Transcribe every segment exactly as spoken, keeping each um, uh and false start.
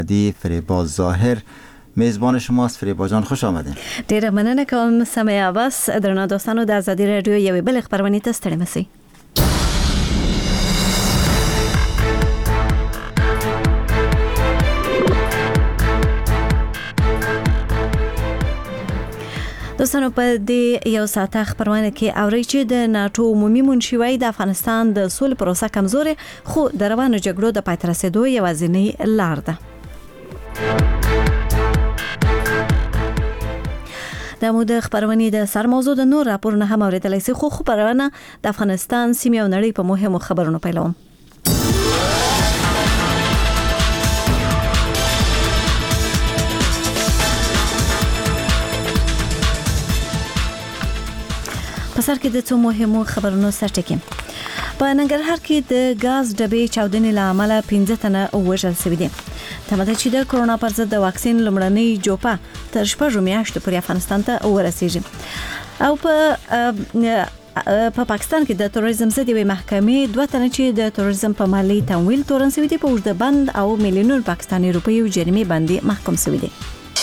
دی فریبا ظاهر میزبان شماست. فریبا جان خوش آمدین. ډیره مننه کوم سمه عباس. درنو دوستانو د آزادي رادیو یوې بل خبرونه ته ستړي مسئ. دوستانو په دې یو ساعته خبرونه کې اوري چې د ناتو عمومي منشي د افغانستان د سولې پروسه کمزوري خو د روانو جګړو د پای ته رسیدو یوازینی لار ده. د مو د خبرونه د سر موضوع د نور راپورونه هم اوریدلای شئ خو خبرونه د افغانستان سیمه او نړۍ په مهمو خبرونو پیلوم. په سر کې د څو مهمو خبرونو سرټکی. په ننګرهار کې د غاز ډبې چاودنې له امله پنځه تنه وژل شوي دي. تمه چې د کرونا پر ضد د واکسین لومړنۍ جوپه تر شپږو میاشتو پورې افغانستان ته ورسیږي. او په په پاکستان کې د تروریزم ضد یوې محکمې دوه تنه چې د تروریزم په مالي تمویل تورن شوي دي په اوږده بند او میلیونونو پاکستاني روپیو جریمې باندې محکوم شوي دي.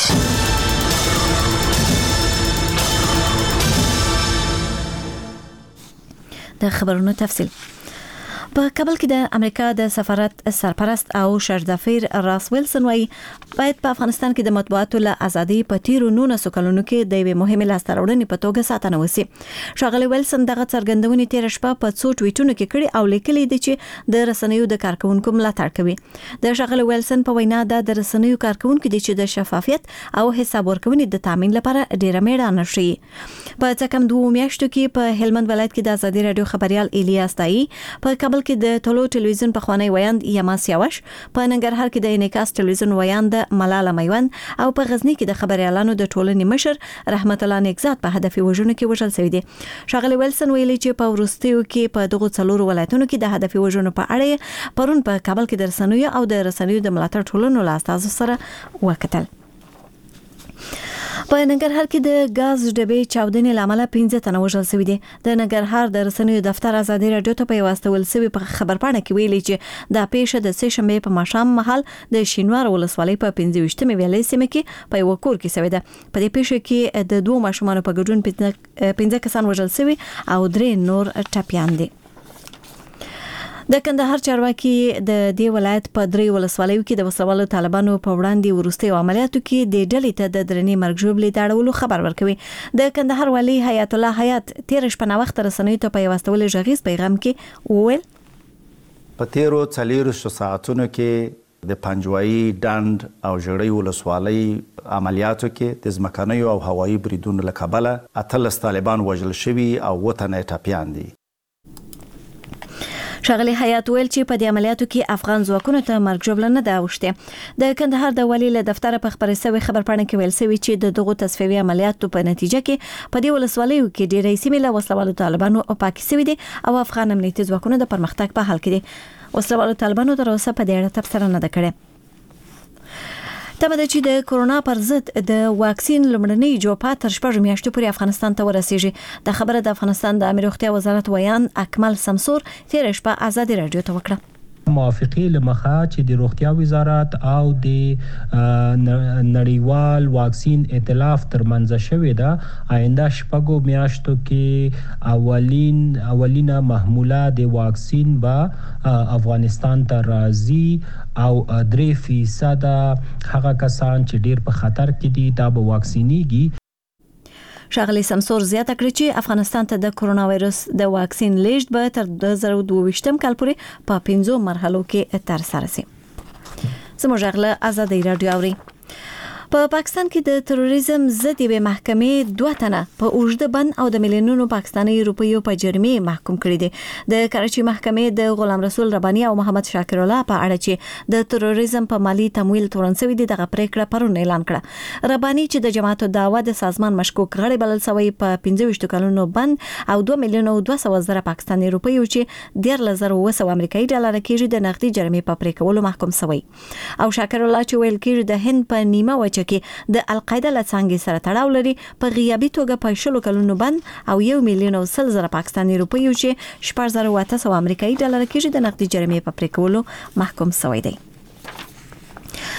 د خبرونو تفصیل. په کابل کې د امریکا د سفارت سرپرست او شرزفیر راس ویلسن وايي باید په افغانستان کې د مطبوعاتو له ازادي په تیرو نولسو کلونو کې د یوې مهمې لاسته راوړنې په توګه ساتنه وشي. ښاغلی ویلسن دغه څرګندونې تیر شپه په څو ټویټونو کې کړي او لیکلي دي چې د رسنیو د کارکونکو ملاتړ کوي. د ښاغلی ویلسن په وینا د رسنیو کارکونکو دي چې د شفافیت او حساب ورکونې د تامین لپاره ډیره میړانه شي. په څه کم دوه میاشتو کې په هلمند ولایت کې د آزادي رادیو خبريال الیاس دای په کابل کې د ټولو ټلویزیون په خوانی ویاند یما سیاوش، په ننګرهار کې د انعکاس ټلویزیون ویاند ملاله میوند او په غزنی کې د خبريالانو د ټولنې مشر رحمت الله نیکزاد په هدفي وژنو کې وژل شوی دی. ښاغلی ویلسن ویلي چې په ورستیو کې په دغه څلورو ولایتونو کې د هدفي وژنو په اړه پرون په کابل کې د رسنیو او د رسنیو د ملاتړ ټولنو له استازو سره وکتل. په ننګرهار کې د غاز ډبې چاودنې لامل پنځه تنه وژل شوي دي. د ننګرهار د رسنیو دفتر آزادي رادیو ته په واستول شوی په خبرپاڼه کې ویلي چې دا پیښه د سه شنبه په ماښام مهال د شینوار ولسوالۍ په پنځه ویشتمه ویلې سیمه کې په یو کور کې شوې ده. په دې پیښه کې د دوه ماشومانو په ګډون پنځه کسان وژل شوي او درې نور ټپیان دي. د کندهار چارواکي د دې ولایت په درې ولسوالیو کې د وسوالو طالبانو په وړاندې ورستي عملیاتو کې د ډلې ته د درنې مرګ ژوبلې داړولو خبر ورکوي. د کندهار والی حیات الله حیات تیر شپه وخت رسنیو ته په واستول ژغیز پیغام کې وویل په تیرو څلورو ساعتونو کې د پنجوایي ډند او ژړۍ ولسوالۍ عملیاتو کې د ځمکنیو او هوایي بریدونو له کبله اتلس طالبان وژل شوي او اووه تنه ټپیان دي. ښاغلی حیات ویل چې په دې عملیاتو کې افغان ځواکونو ته مرګ ژوبله نه ده اوښتې. د کندهار د والي له دفتره په خبرې شوې خبرپاڼه کې ویل شوي چې د دغو تصفیوي عملیاتو په نتیجه کې په دې ولسوالیو کې ډېرې سیمې له وسلوالو طالبانو پاکې شوي دي او افغان امنیتي ځواکونه د پرمختګ په حال کې دي. وسلوالو طالبانو تر اوسه په دې اړه تبصره نه ده کړې. تمه ده چې د کرونا پر ضد د واکسین لومړنۍ جوپه تر شپږو میاشتو پورې افغانستان ته ورسیږي. د خبره د افغانستان د امیر روغتیا وزارت ویان اکمل سمسور تیر شپه آزادي رادیو ته وکړه. موافقه لمخه چې د روغتیا وزارت او د نړیوال واکسین ائتلاف ترمنځ شوې ده آینده شپږو میاشتو کې اولین اولینه محموله د واکسین به افغانستان ته راځي او درې فیصد هغه کسان چې ډیر په خطر کې دي دا به واکسینیږي. ښاغلی سمسور زیاته کړې چې افغانستان ته د کرونا وایرس د واکسین لیږد به تر دوه زره دوه ویشتم کال پورې په پنځو مرحلو کې ترسره شي. زموږ غږ له آزادۍ راډیو اوري. په پا پاکستان کې د تروریزم ضد یوې محکمې دوه تنه په اوږده بند او د میلیونونو پاکستاني روپیو په جریمې محکوم کړي دي. د کراچي محکمې د غلام رسول رباني او محمد شاکر الله په اړه چې د تروریزم په مالی تمویل تورن شوی دي دغه پریکړه پرون اعلان کړه. رباني چې د جماعت الدعوه د سازمان مشکوک غړی بلل شوی په پنځه ویشت کلونو بند او دوه میلیونه او دوه سوه زره پاکستاني روپیو چې دیارلس زره اوه سوه امریکایي ډالر کېږي د نقدي جریمې په پرې کولو محکوم شوی. او شاکر الله چې ویل کېږي د هند په نیمه وچه کې د القاعده له څنګه سره تړاو لري په غیابي توګه په شلو کلونو بند او یو میلیون او سل زره پاکستاني روپیو چې شپږ زره اوه سوه امریکایي ډالر کېږي د نقدي جریمې په پرې کولو محکوم شوی دی.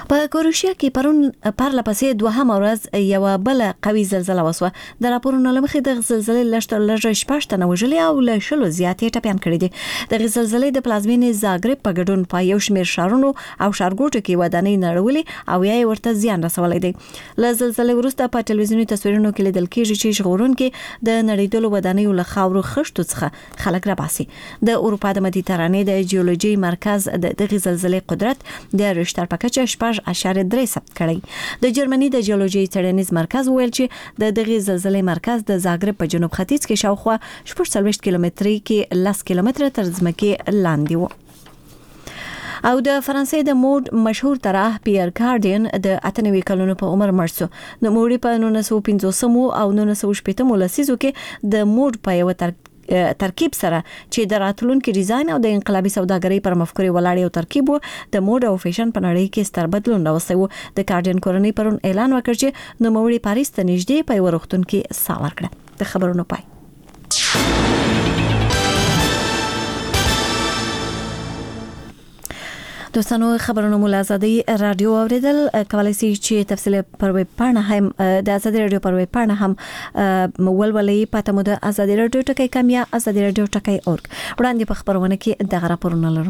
په کروشیا کې پرون پرله پسې دوهمه ورځ یو بل قوي زلزلہ وسوه. د راپورونو لمخې د زلزلې لشتر لږ شپږ تنه وژلي او له شلو زیاتې ټپيان کړي دي. د زلزلې د پلازمینې زاګرب په ګډون په یو شمېر شهرونو او ښارګوټو کې ودانۍ نړولې او یا ورته زیان رسولی دی. له زلزلې وروسته په ټلویزیوني تصویرونو کې لیدل کېږي چې ژغورونکي د نړیدلو ودانیو له خاورو خښتو څخه خلک راباسي. د اروپا د مدیترانې د جیولوژي مرکز د دغه زلزلې قدرت د رشتر په کچه شپږ اشاریه درې ثبت کړی. د جرمني د جیولوژي څېړنیز مرکز ویل چې د دغه زلزلې مرکز د زاګرب په جنوب ختیځ کې شاوخوا شپږ څلوېښت کیلومتري کې لس کیلومتره تر ځمکې لاندې و. او د فرانسې د موډ مشهور طراح پیر کارډین د اته نوي کلونو په عمر مړ شو. د موډ په نولس سوه پنځوس او نولس سوه شپږ لسیزو کې د موډ په یو تر ترکیب سره چې د راتلونکي ډیزاین او د انقلابي سوداګرۍ پر مفکورې ولاړ یو ترکیب و د موډ او فیشن په نړۍ کې ستر بدلون راوستی و. د کارډین کورنۍ پرون اعلان وکړ چې نوموړي پاریس ته نږدې په یو روغتون کې ساه ورکړه. د خبرونو پای. دوستانو خبرونه مو له آزادۍ رادیو اوریدل. کولای شئ چې تفصیل پر ویب پاڼه هم د آزادۍ رادیو پر ویب پاڼه هم ولولئ. پته مو د آزادۍ رادیو ټکی کم یا آزادۍ رادیو ټکی اورګ. وړاندې په خبرونه کې دغه راپورونه لرو.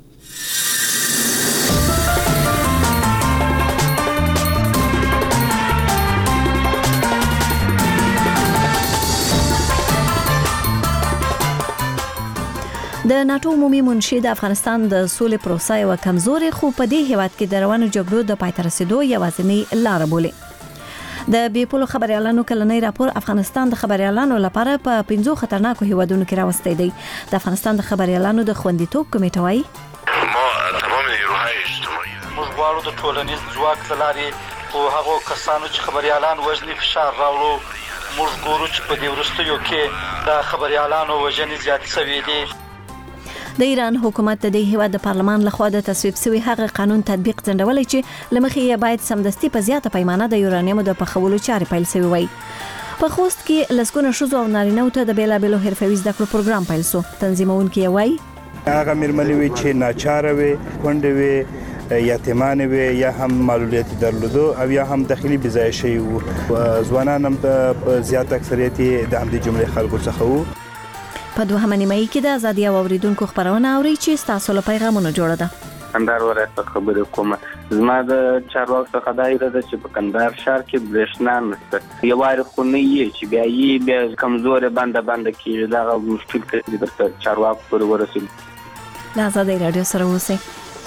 د ناتو عمومي منشي د افغانستان د سولې پروسه یو کمزوري خو په دې هیواد کې د روانو جګړو د پای ته رسیدو یوازینۍ لار بولي. د بیپولو خبريالانو کلنۍ راپور افغانستان د خبريالانو لپاره په پنځو خطرناکو هیوادونو کې راوستي دی. د افغانستان د خبريالانو د خوندیتوب کمیټه وايي ما تمام نیروهای اجتماعي موږ غواړو د ټولنیز ځواک له لارې او هغو کسانو چې خبريالان وژني فشار راوړو. موږ ګورو چې په دې وروستیو کې د خبريالانو وژنې زیات شوي دي. د ایران حکومت د دې هیواد د پارلمان لخوا د تصویب شوی هغه قانون تطبیق ځنډولای چې لمخې یې باید سمدستي په زیاته پیمانه د یورانیم د پخولو چارې پیل شوی وای. په خوست کې لسګونه ښځو او نارینه‌و ته د بیلابیلو حرفوي زده کړو پروګرام پیل شو. تنظیمونکي یې وایي هغه مېرمنې وي چې ناچاره وي، کونډې وي، یتیمانې وي، یا هم معلولیت درلودو او یا هم داخلي بځای شوي وو. ځوانان هم په زیات اکثریت د همدې جملې خلکو څخه وو. په دوهمه نیمایي کې د ازادي او اوریدونکو خبرونه اوري چې تاسو له پیغامونو جوړه ده. کندهار ولایت خبرې کومه. زما د چارواکو څخه دا ایره ده چې په کندهار ښار کې برېښنا نشته. یو واري خو نه یې چې بیا یې بیا کمزورې بنده بنده کېږي. دغه مشکل کې درته چارواکو پورې ورسېږي. د ازادۍ راډیو سره اوسئ.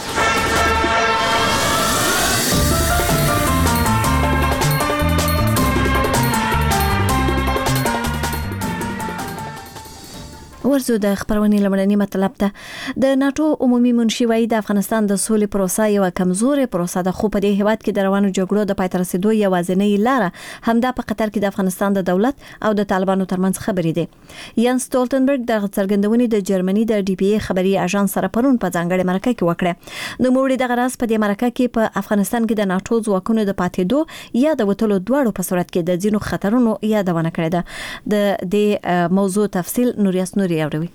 ورزو د خبرونې لمړنی مطلب ده. د ناتو عمومي منشي وايي د افغانستان د سولې پروسه یو کمزوري پروسه ده خو په دې هیواد کې د روانو جګړو د پای ته رسیدو یوازینۍ لار همدا په قطر کې د افغانستان د دولت او د طالبانو ترمنځ خبرې دي. یان سټولټنبرګ د څرګندونې د جرمني د ډي پی ای خبري اژانس سره پرون په ځانګړي مرکه کې وکړه. نو موږ د غراس په دې مرکه کې په افغانستان کې د ناتو ځواکونو د پاتېدو یا د وټلو دواړو په صورت کې د ځینو خطرونو یادونه کړې ده. د دې موضوع تفصیل نوریاس نوري اوروي.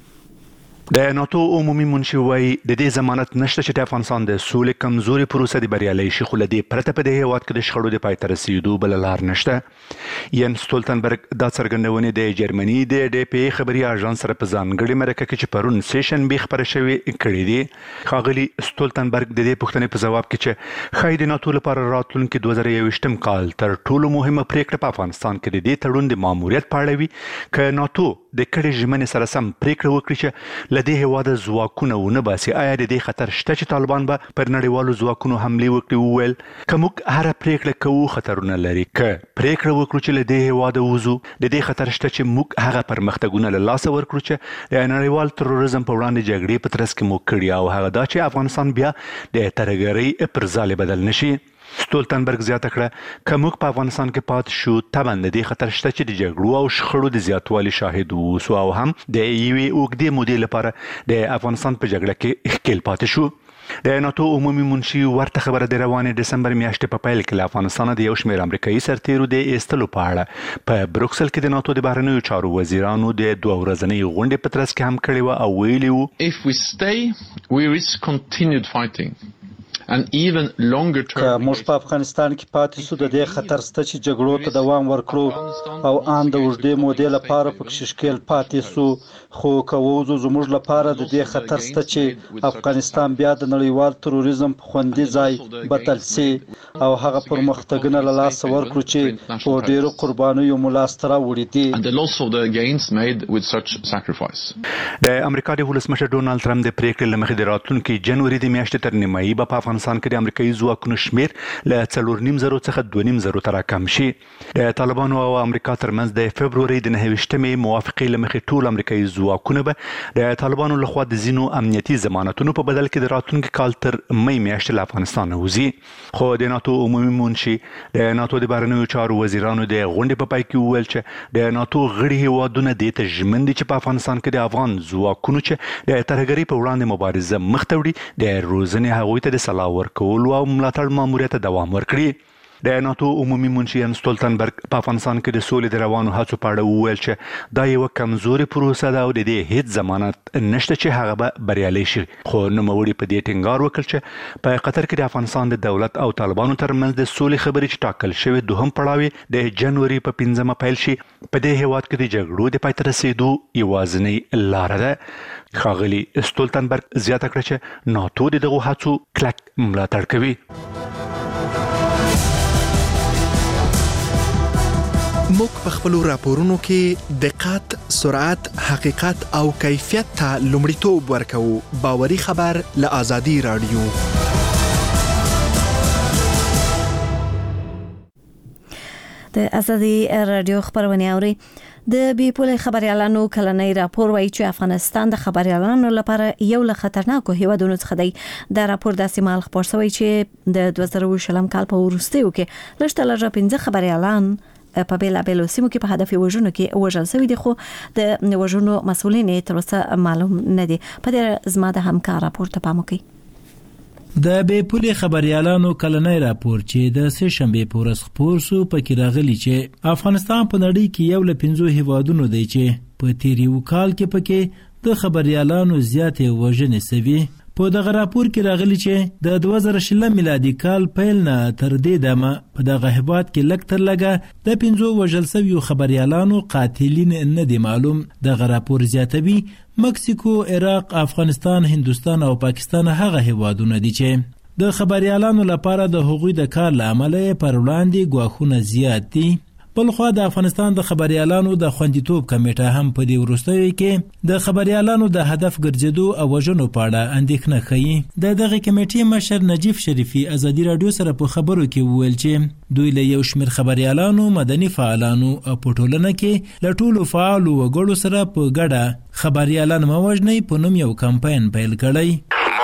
د ناتو عمومي منشي وايي د دې ضمانت نشته چې د افغانستان د سولې کمزوري پروسه د بریالي شي خو لدی پرته په دې هیواد کې د شخړو د پای ته رسیدو بل لار نشته. یان سټولټنبرګ دا څرګندونه د جرمني د ډي پی ای خبري اژانس سره په ځانګړي مرکه کې چې پرون سیشن به خبره شوی کړی دی. خاغلی سټولټنبرګ د دې پوښتنې په جواب کې چې خای د ناتو لپاره راتلونکي دوه زره یوویشتم کال تر ټولو مهمه پریکړه په افغانستان کې د دې تړون د ماموریت پاړوي ک ناتو د کډې ژمنې سره سم پریکړه وکړي چې لدی هیواد ځواکونه ونه باسي. آیا د دې خطر شته چې طالبان به پر نړیوالو ځواکونو حمله وکړي؟ وویل کومک هر پریکړه کوو خطرونه لري. ک پریکړه وکړو چې لدی هیواد وځو د دې خطر شته چې موږ هغه پرمختګونه له لاسه ورکړو چې د نړیوال تروریزم په وړاندې جګړې په ترڅ کې مو کړی او هغه دا چې افغانستان بیا د ترګرۍ پر ځای بدل نشي. سټولټنبرګ زیاته کړه کومک په افغانستان کې پات شو تبند دي خطر شته چې د جګړو او شخړو د زیاتوالي شاهد وو او هم د یوې اوږدې مودې لپاره د افغانستان په جګړه کې ښکیل پاتې شو. د ناتو عمومي منشي ورته خبره د روانې دسمبر میاشتې په پیل کې له افغانستان د یو شمېر امریکایي سرتیرو د ایستلو په اړه په بروکسل کې د ناتو د بهرنیو چارو وزیرانو د دوه ورځنۍ غونډې په ترڅ کې هم کړې وه او ویلي وو If we stay, we risk continued fighting. که موږ په افغانستان کې پاتې سو د دې خطر شته چې جګړو ته دوام ورکړو او ان د اوږدې مودې لپاره پکې شکل پاتې سو خو کووزو زموږ لپاره د دې خطر شته چې افغانستان بیا د نړیوال تروریزم په خوندي ځای بدل شي او هغه پرمختګونه له لاسه ورکړو چې په ډیرو قربانیو مو لاسته راوړي دي. د امریکا د ولسمشر ډونالد ټرمپ د پریکړې لمخې د راتلونکي جنوري د میاشتې تر نیمایي په افغانستان کې د امریکایي ځواکونو شمیر له څلور نیم زرو څخه دوه نیم زرو ته راکم شي. د طالبانو او امریکا ترمنځ د فبروري د نهه ویشتمې موافقې لمخې ټول امریکایي ځواکونه به د طالبانو لخوا د ځینو امنیتي ضمانتونو په بدل کې د راتلونکي کال تر می میاشتې له افغانستان وځي. خو د ناتو عمومي منشي د ناتو د بهرنیو چارو وزیرانو د غونډې په پای کې وویل چې د ناتو غړي هیوادونه دې ته ژمن دي چې په افغانستان کې د افغان ځواکونو چې د ترهګرۍ په وړاندې مبارزه مخ ته وړي د روزنې هغوی ته د سلاح ورکولو او ملاتړ ماموریت ته دوام ورکړي. د ناتو عمومي منشي یانس سټولتنبرګ په افغانستان کې د سولې د روانو هڅو په اړه وویل چې دا یو کمزوري پروسه ده او د دې هیڅ ضمانت نشته چې هغه به بریالي شي. خو نوموړي په دې ټینګار وکړ چې په قطر کې د افغانستان د دولت او طالبانو ترمنځ د سولې خبرې چې ټاکل شوې دوهم پړاو د جنوري په پنځمه پیل شي په دې هیواد کې د جګړو د پای ته رسیدو یوازینۍ لاره ده. ښاغلي سټولتنبرګ زیاته کړه چې ناتو د دغو هڅو کلک ملاتړ کوي. موږ په خپلو راپورونو کې دقت، سرعت، حقیقت او کیفیت ته لومړیتوب ورکوو. باوري خبر له آزادي رادیو. د آزادي رادیو خبرونه اوري. د بي پولې خبريالانو کلنۍ راپور وایي چې افغانستان د خبريالانو لپاره یو له خطرناکو هیوادونو څخه دی. دا راپور داسې مال خبر شوی چې د دوه زره شلم کال په وروستیو کې لږ تر لږه پنځه خبريالان په بیلابیلو سیمو کې په هدف وژنو کې وژل شوي دي، خو د وژنو مسؤلین تر اوسه معلوم نه دي. په دې زما د همکار راپور ته پام وکړئ. د بې پولې خبريالانو کلنۍ راپور چې د سه شنبې په ورځ خپور شو پکې راغلي چې افغانستان په نړۍ کې یو له پنځو هیوادونو دی چې په تیر یو کال کې پکې د خبريالانو زیاتې وژنې شوي. په دغه راپور کې راغلي چې د دوه زره شلم میلادي کال پیل نه تر دې دمه په دغه هیواد کې لږ تر لږه د پنځو وژل شویو خبريالانو قاتلین نه دي معلوم. دغه راپور زیاتوي مکسیکو، عراق، افغانستان، هندوستان او پاکستان هغه هیوادونه دي چې د خبريالانو لپاره د هغوی د کار له امله پر وړاندې ګواښونه زیات دي. بلخوا د افغانستان د خبريالانو د خوندیتوب کمیټه هم په دې وروستیو کې د خبريالانو د هدف ګرځېدو او وژنو په اړه اندېښنه ښیي. د دغه کمیټې مشر نجیب شریفي ازادي رادیو سره په خبرو کې وویل چې دوی له یو شمېر خبريالانو، مدني فعالانو او په ټولنه کې له ټولو فعالو وګړو سره په ګډه خبريالان مه وژنئ په نوم یو کمپاین پیل کړی.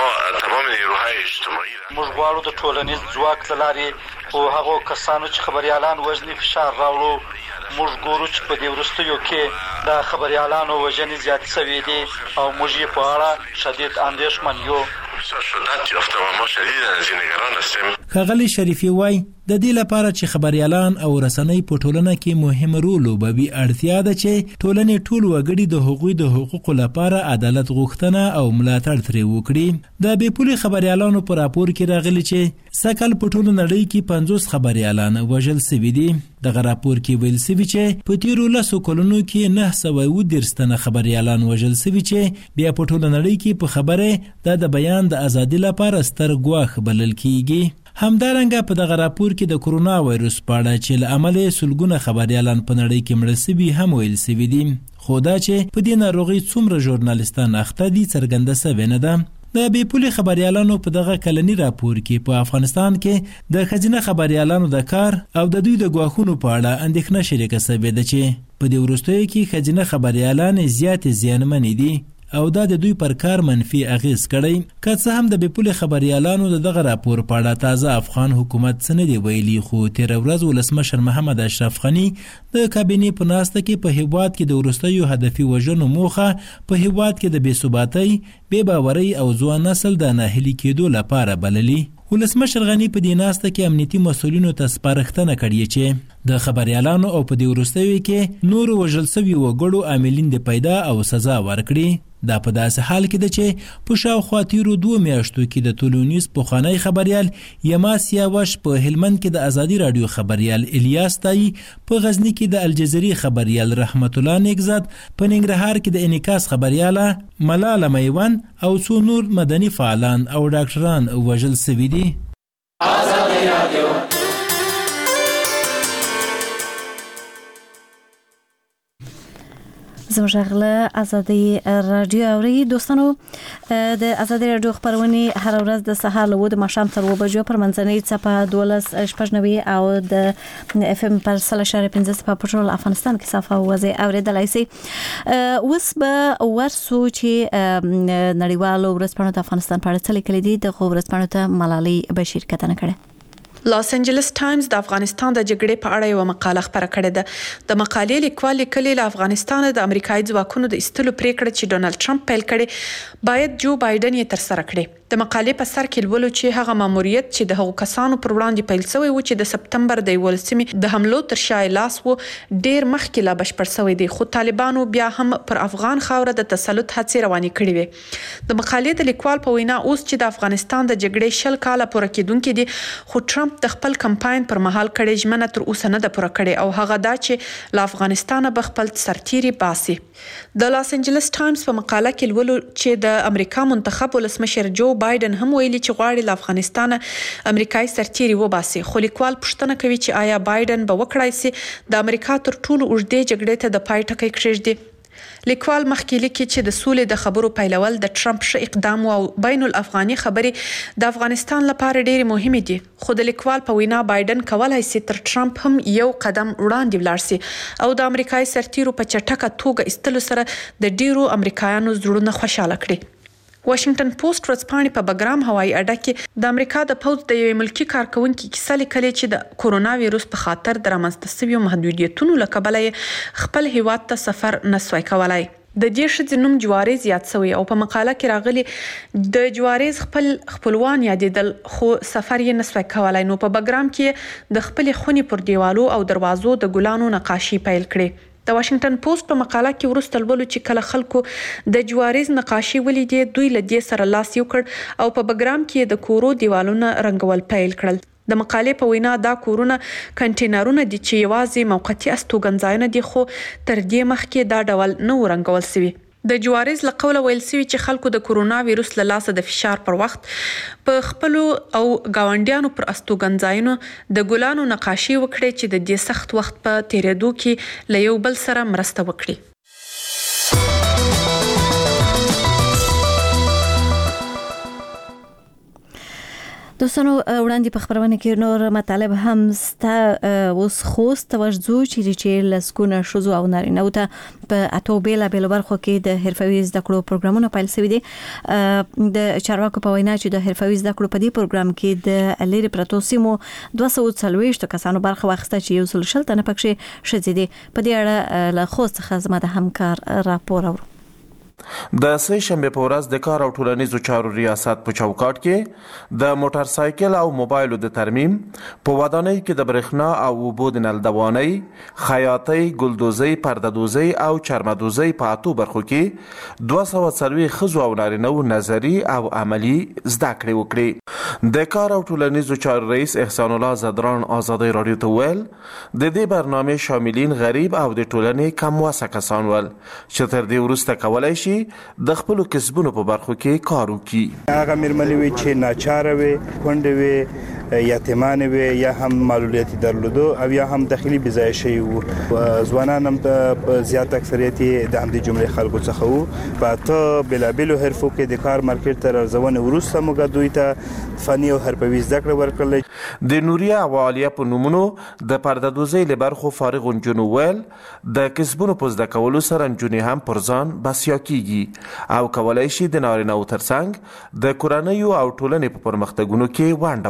موږ غواړو د ټولنیز ځواک له لارې خو هغو کسانو چې خبريالان وژني فشار راوړو. موږ ګورو چې په دې وروستیو کې د خبريالانو وژنې زیاتې شوې دي او موږ یې په اړه شدید اندېښمن یو. ښاغلي شریفي وایي د دې لپاره چې خبريالان او رسنۍ په ټولنه کې مهم رول لوبوي اړتیا ده چې ټولنې ټول وګړي د حقوقي د حقوقو لپاره عدالت غوښتنه او ملاتړ ترې وکړي. د بې پولې خبريالانو په راپور کې راغلي چې سکل په ټوله نړۍ کې پنځوس خبريالان وژل شوي دي. دغه راپور کې ویل شوي چې په تیرو لسو کلونو کې نه سوه اووه دېرش تنه خبريالان وژل شوي چې بیا په ټوله نړۍ کې په خبره دا د بیان د ازادي لپاره ستر ګواښ بلل کیږي. همدارنګه په دغه راپور کې د کرونا وایروس په اړه چې له امله سلګونه خبريالان په نړۍ کې مړه شوي هم ویل شوي دي. خو دا چې په دې ناروغۍ څومره ژورنالستان اخته دي څرګنده شوې نه ده. د بې پولې خبريالانو په دغه کلني راپور کې په افغانستان کې د ښځینه خبريالانو د کار او د دوی د ګواښونو په اړه اندېښنه شریکه شوې ده چې په دې وروستیو کې ښځینه خبريالان زیاتې زیانمنې دي او دا د دوی پر کار منفي اغیز کړی. که څه هم د بې پولې خبريالانو د دغه راپور په اړه تازه افغان حکومت څه نه دی ویلي، خو تېره ورځ ولسمشر محمد اشرف غني د کابینې په ناسته کې په هیواد کې د وروستیو هدفي وژنو موخه په هیواد کې د بې ثباتۍ، بې باورۍ او ځوان نسل د ناهیلي کېدو لپاره بللي. ولسمشر غني په دې ناسته کې امنیتي مسؤلینو ته سپارښتنه کړې چې د خبريالانو او په دې وروستیو کې نورو وژل شوي وګړو عاملین د پیدا او سزا ورکړي. دا په داسې حال کې ده چې په شاوخوا تیرو دوه میاشتو کې د ټولنیز پخوانی خبریال یما سیاوش په هلمند کې د ازادي رادیو خبریال الیاس تایی، په غزنی کې د الجزیري خبریال رحمت الله نیکزاد، په ننګرهار کې د انعکاس خبریاله ملاله میوان او څو نور مدني فعالان او ډاکټران وژل شوي دي. ازادي رادیو زموږ له ازادي رادیو اوري دوستانو، د ازادي رادیو خبرونه هر ورځ د سهار له د ماښام تر اوه بجو پر منځنۍ څپه دولس شپږ نوي او د اف ام پر سل اشاره پنځه په پټرول افغانستان کې صفه وځي اوریدلای شي. اوس به ورسو چې نړیوالو ورځپاڼو د افغانستان په اړه څه لیکلي دي. د ورځپاڼو ته ملالۍ بشیر کتنه کړې. لاس انجلس ټایمز د افغانستان د جګړې په اړه یو مقاله خپره کړې ده. د مقالې لیکوال لیکلي له افغانستان د امریکایي ځواکونو د ایستلو پریکړه چې ډونالد ټرمپ پیل کړي باید جو بایدن یې تر سره کړي. د مقالې په سر کې لولو چې هغه ماموریت چې د هغو کسانو پر وړاندې پیل شوی و چې د سپتمبر د یولسمې د حملو تر شا لاس و ډیر مخکې لا بشپړ شوی دی، خو طالبانو بیا هم پر افغان خاوره د تسلط هڅې روانې کړې وې. د مقالې د لیکوال په وینا اوس چې د افغانستان د جګړې شل کاله پوره کېدونکې دي، خو ټرمپ د خپل کمپاین پر مهال کړې ژمنه تر اوسه نه ده پوره کړې او هغه دا چې له افغانستانه به خپل سرتیري باسي. د لاس انجلس ټایمز په مقاله کې لولو چې د امریکا منتخب ولسمشر جو بایدن هم ویلي چې غواړي له افغانستانه امریکایي سرتیري وباسي، خو لیکوال پوښتنه کوي چې آیا بایدن به وکړای شي د امریکا تر ټولو اوږدې جګړې ته د پای ټکی کېږدي. لیکوال مخکې لیکي چې د سولې د خبرو پیلول د ټرمپ ښه اقدام او بین الافغاني خبرې د افغانستان لپاره ډېرې مهمې دي، خو د لیکوال په وینا بایدن کولای شي تر ټرمپ هم یو قدم وړاندې ولاړ شي او د امریکایي سرتیرو په چټکه توګه ایستلو سره د ډېرو امریکایانو زړونه خوشاله کړي. واشنگټن پوسټ ورځپاڼې په بګرام هوایي اډه کې د امریکا د پوځ د یوې ملکی کارکونکي کیسه لیکلې چې د کورونا وایروس په خاطر د رامنځته شویو محدودیتونو له کبله خپل هیواد ته سفر نسوای کولای. د دې ښځې نوم جوارز یاد شوی او په مقاله کې راغلی د جوارز خپل خپلوان یادېدل خو سفر یې نسوای کولای. نو په بګرام کې د خپل خونې پر دیوالو او دروازو د ګلانو نقاشي پیل کړې. د واشنگټن پوسټ په مقاله کې وروسته لولو چې کله خلکو د جوارز نقاشي ولیدې دوی له دې سره لاس یو کړ او په بګرام کې د کورو دیوالونه رنګول پیل کړل. د مقالې په وینا دا کورونه کنټینرونه دي چې یوازې موقتي استوګنځایونه دي، خو تر دې مخکې دا ډول نه و رنګول شوي. د جوارز له قوله ویل شوي چې خلکو د کورونا وایروس له لاسه د فشار پر وخت په خپلو او ګاونډیانو پر استوګنځایونو د ګلانو نقاشي وکړي چې د دې سخت وخت په تیریدو کې له یو بل سره مرسته وکړي. دوستانو وړاندې په خبرونه کې نور مطالب هم ستا اوس خوست توجه چې چې لسکونه شوزو او نارینه ته په اتو بیل بیل برخو کې د حرفوي زده کړو پروګرامونه پیل شوي دي. د چارواکو په وینا چې د حرفوي زده کړو په دې پروګرام کې د لری پروتو سیمو دوه سوه څلوېښت کسانو برخه واخیسته چې یو سل شل تنه پکې ښځې دي. په دې اړه له خوست څخه زما د همکار راپور اورو. د سه شنبه په ورځ د کار او ټولنیزو چارو ریاست په چوکاټ کې د موټر سایکل او موبایلو د ترمیم په ودانۍ کې د برېښنا او اوبو د نلدوانۍ، خیاطۍ، ګلدوزۍ، پردهدوزۍ او چرمدوزۍ په اتو برخو کې دوه سوه څلوېښت ښځو او نارینه‌وو نظري او عملي زده کړې وکړې. د کار او ټولنیزو چارو رئیس احسان الله زدران ازادي رادیو ته ویل د دې برنامې شاملین غریب او د ټولنې کم وسه کسان ول چې تر دې وروسته کولای شي د خپل کسبونو په برخو کې کار وکړي. هغه مېرمنې وي چې ناچاره وي، کونډې وي، یتیمانې وي، یا هم معلولیت درلودو او یا هم داخلي بځای شوي وو. ځوانان هم په زیات اکثریت د همدې جملې خلکو څخه وو. په اته بېلابېلو حرفو کې د کار مارکیټ ته راځونې وروسته موږ دوی ته فني او حرفوي زده کړه ورکړله. د نوریا او عالیه په نومونو د پردهدوزۍ له برخو فارغ نجونو ویل د کسبونو په زده کولو سره نجونې هم پر ځان بسیا کیږي او کولای شي د نارینه‌وو ترڅنګ د کورنیو او ټولنې په پرمختګونو کې ونډه واخلي.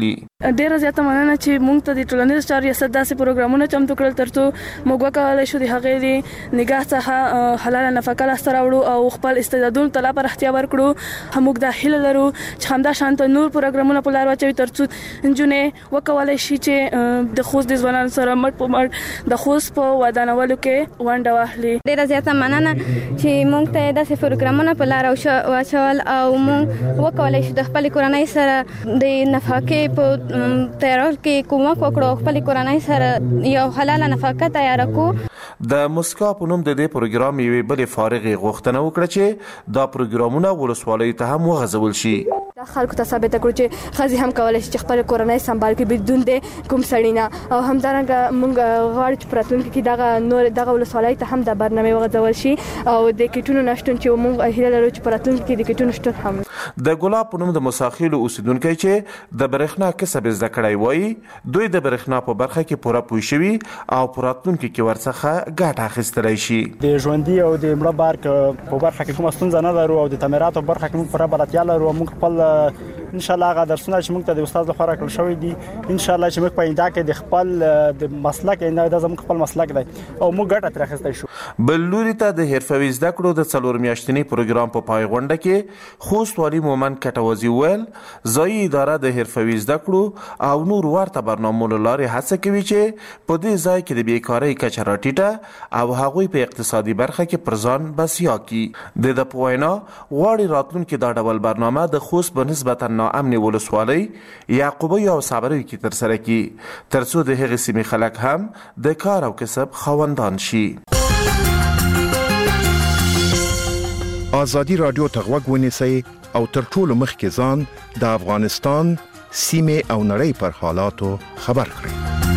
ډیره زیاته مننه چې موږ ته د ټولنیز چارو ریاست داسې پروګرامونه چمتو کړل ترڅو موږ وکولای شو د هغې د نگاه څخه حلاله نفقه لاسته راوړو او خپل استعدادونو ته لا پراختیا ورکړو. موږ دا هیله لرو چې همدا شانته نور پروګرامونه په لار واچوي ترڅو نجونې وکولای شي چې د خوست د ځوانانو سره مټ په مټ د خوست په ودانولو کې ونډه واخلي. ډیره زیاته مننه چې موږ ته داسې پروګرامونه په لار واچول او موږ وکولای شو د خپل کورنۍ سره د نفقې په تیارول کې کومک وکړو، خپل کورنۍ سره یو حلاله نفقه تیار کړو. د مسکا په نوم د دې پروګرام یوې بلې فارغې غوښتنه وکړه چې دا پروګرامونه ولسوالیو ته هم وغځول شي. دا خلکو ته ثابت کړو چې ښځې هم کولی شي چې خپل کورنۍ سمبال کړي بدون د کوم سړي نه، او همدارنګه موږ غواړو چې په راتلونکي کې دغه نور دغه ولسوالیو ته هم دا برنامې وغځول شي او د کیټونو نشتون چې موږ هیله لرو چې په راتلونکي کې د کیټونو شتون هم. د ګلاب په نوم د مساخیلو اوسیدونکي چې د برېښنا کسب زده کړی وایي دوی د برېښنا په برخه کې پوره پوه شوي او په راتلونکي کې ورڅخه ګټه اخیستلی شي. د ژوندي او د مړه بار په برخه کې کومه ستونزه نه لرو او د تعمیراتو برخه کې موږ پوره بلدتیا لرو. موږ خپل ان شاء الله هغه درسونه چې موږ ته د استاد لخوا راکړل شوی دي ان شاء الله چې موږ په آینده کې د خپل د مسلک نه د زموږ خپل مسلک دی او موږ ګټه ترې اخیستی شو. بل لوري ته د حرفوي زده کړو د څلور میاشتني پروګرام په پای غونډه کې خوست والي مومند کټوازي ویل ځایي اداره د حرفوي زده کړو او نور ورته برنامو له لارې هڅه کوي چې په دې ځای کې د بیکارۍ کچه راټیټه او هغوی په اقتصادي برخه کې پر ځان بسیا کړي. د ده په وینا غواړي راتلونکي دا ډول برنامه د خوست په نسبتا ناامنې ولسوالۍ یعقوبۍ او صابریو کې ترسره کړي ترڅو د هغې سیمې خلک هم د کار او کسب خاوندان شي. ازادي راډیو ته غوږ ونیسئ او تر ټولو مخکې ځان د افغانستان سیمې او نړۍ پر حالاتو خبر کړئ.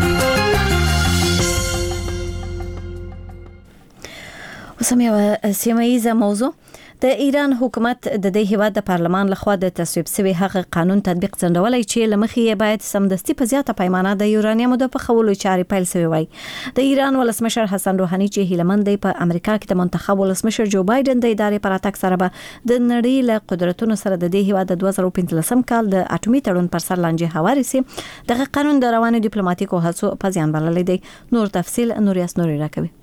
اوس هم یوه سیمه ییزه موضوع. د ایران حکومت د دې هیواد د پارلمان لخوا د تصویب شوی هغه قانون تطبیق ځنډولی چې لمخې یې باید سمدستي په زیاته پیمانه د یورانیمو د پخولو چارې پیل شوی وای. د ایران ولسمشر حسن روحاني چې هیلمن دی په امریکا کې د منتخب ولسمشر جو بایدن د ادارې پر اتاک سره به د نړۍ له قدرتونو سره د دې هیواد د دوه زره پنځلسم کال د اټومي تړون پر سر لانجې هواري سي. دغه قانون د روانو ډیپلوماټیکو هڅو په زیان بللی دی. نور تفصیل نوریاس نوري راکوي.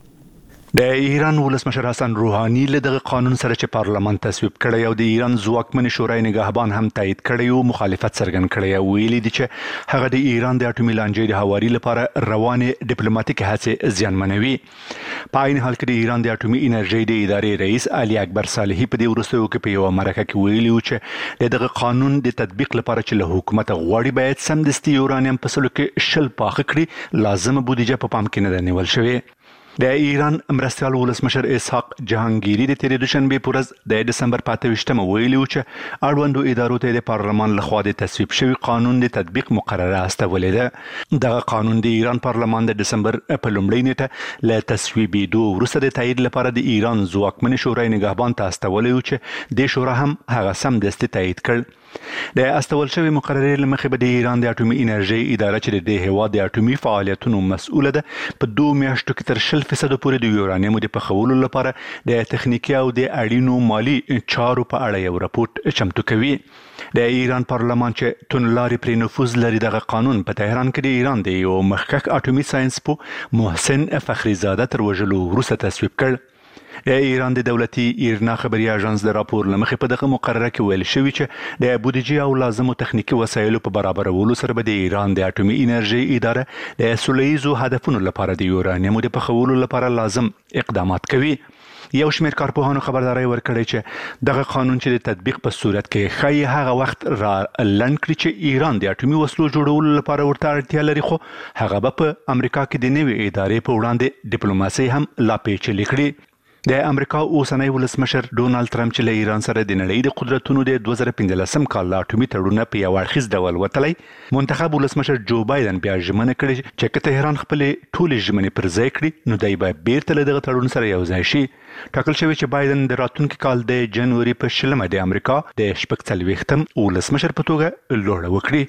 د ایران ولسمشر حسن روحاني له دغه قانون سره چې پارلمان تصویب کړی او د ایران ځواکمن شورای نگهبان هم تایید کړی او مخالفت څرګند کړی او ویلي دي چې هغه د ایران د اټومي لانجې د هواري لپاره روانې ډیپلوماټیک هڅې زیانمنوي. په عین حال کې د ایران د اټومي انرژي د ادارې رئیس علي اکبر صالحي په دې وروستیو کې په یوه مرکه کې ویلي و چې دغه قانون د تطبیق لپاره چې له حکومت غواړي باید سمدستي یورانیم په سلو کې شل پاخه کړي، لازمه بودیجه په پام کې نه ده نیول شوې. د ایران مرستیال ولسمشر اسحاق جهانگیری د تیرې دوشنبې په ورځ د دسمبر په اته ویشتمه ویلي و چې اړوندو ادارو ته د پارلمان لخوا د تصویب شوي قانون د تطبیق مقرره استولې ده. دغه قانون د ایران پارلمان د دسمبر په لومړۍ نیټه له تصویبېدو وروسته د تایید لپاره د ایران ځواکمن شورای نگهبان ته استولی و چې د شورا هم هغه سمدستي تایید کړ. د استول شوی مقررې له مخې به د ایران د اټومي انرژي اداره چې د دې هیواد د اټومي فعالیتونو مسؤله ده په دوه میاشتو کې تر شل فیصد پورې د یورانیمو د پخولو لپاره د تخنیکي او د اړینو مالی چارو په اړه یو راپورټ چمتو کوي. د ایران پارلمان چې تونلارې پرې نفوذ لري دغه قانون په تهران کې د ایران د یو مخکښ اټومي ساينس په محسن فخریزاده تر وژلو وروسته تصویب کړ. د ایران د دولتي ایرنا خبري اژانس د راپور لمخې په دغه مقرره کې ویل شوی چې د بودیجې او لازمو تخنیکی وسایلو په برابرولو سره به د ایران د اټومي انرژي اداره د سولهییزو هدفونو لپاره د یورانیمو د پخولو لپاره لازم اقدامات کوي. یو شمېر کارپوهانو خبرداري ورکړې چې دغه قانون چې د تطبیق په صورت کې ښایي هغه وخت را لنډ کړي چې ایران د اټومي وسلو جوړولو لپاره ورته اړتیا لري، خو هغه به په امریکا کې د نوې ادارې په وړاندې ډیپلوماسي هم لا پیچلې کړي. د امریکا اوسنی ولسمشر ډونالد ټرمپ چې له ایران سره د نړۍ د قدرتونو د دوه زره پنځلسم کال له اټومي تړونه په یو اړخیز ډول وتلی، منتخب ولسمشر جو بایدن بیا ژمنه کړې چې که تهران خپلې ټولې ژمنې پر ځای کړي نو دی به بیرته له دغه تړون سره یو ځای شي. ټاکل شوی چې بایدن د راتلونکي کال د جنوري په شلمه د امریکا د شپږ څلوېښتم ولسمشر په توګه لوړه وکړي.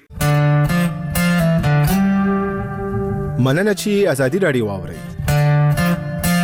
مننه چې ازادي راډیو واورئ.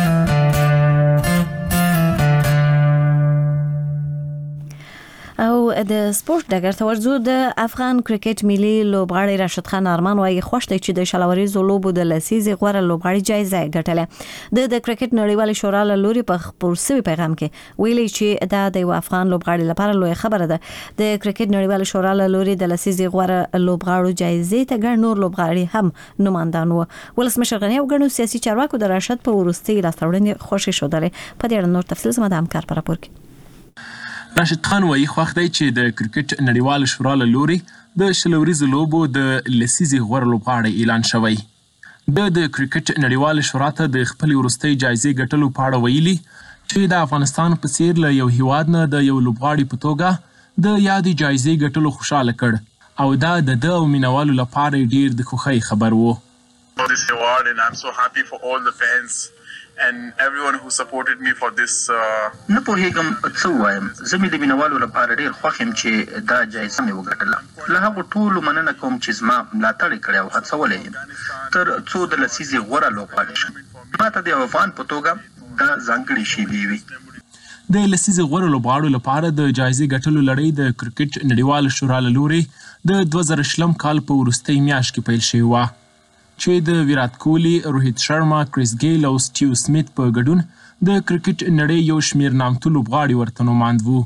او د سپورت ډګر ته ورځو. د افغان کرکټ ملي لوبغاړی راشد خان ارمان وايي خوښ دی چې د شلوريزو لوبو د لسیزې غوره لوبغاړي جایزه ګټله. د د کرکټ نړیوال شورا له لوري په خپور سوي پیغام کې ویلي چې دا د افغان لوبغاړي لپاره لوی خبره ده. د کرکټ نړیوال شورا له لوري د لسیزې غوره لوبغاړو جایزې ته ګڼ نور لوبغاړي هم نمایندان وو. ولسمشر غنی او ګڼو سیاسي چارواکو د راشد په وروستي لاسوړنې خوشی شودلې. په دې اړه نور تفصیل زما د همکار پر راپور کې. راشد خان وايي خوښ دی چې د کرکټ نړیوال شورا له لوري د شلوريزو لوبو د لسیزې غوره لوبغاړی اعلان شوی. د د کرکټ نړیوال شورا ته د خپل وروستي جایزې ګټلو په اړه ویلي چې د افغانستان په څیر له یو هیواد نه د یو لوبغاړي په توګه د یادې جایزې ګټلو خوشاله کړ او دا د ده او مینوالو لپاره ډیر د خوښۍ خبر و. This award and I'm so happy for all the fans and everyone who supported me for this. نه پوهیږم څه وایم. زه مې د مینوالو لپاره ډیر خوښ یم چې دا جایزه مې وګټله. له هغو ټولو مننه کوم چې زما ملاتړ کړی او هڅولی یم تر څو د لسیزې غوره لوبغاړی شم. ما ته د یو افغان په توګه دا ځانګړې شیبې وي. د لسیزې غوره لوبغاړو لپاره د جایزې ګټلو لړۍ د کرکټ نړیوال شورا له لوري د دوه زره شلم کال په وروستۍ میاشت کې پیل شوې وه چې د ویرات کوهلي، روهیت شرما، کریس ګیل او سټیو سمیت په ګډون د کرکټ نړۍ یو شمیر نامتو لوبغاړي ورته نوماند وو.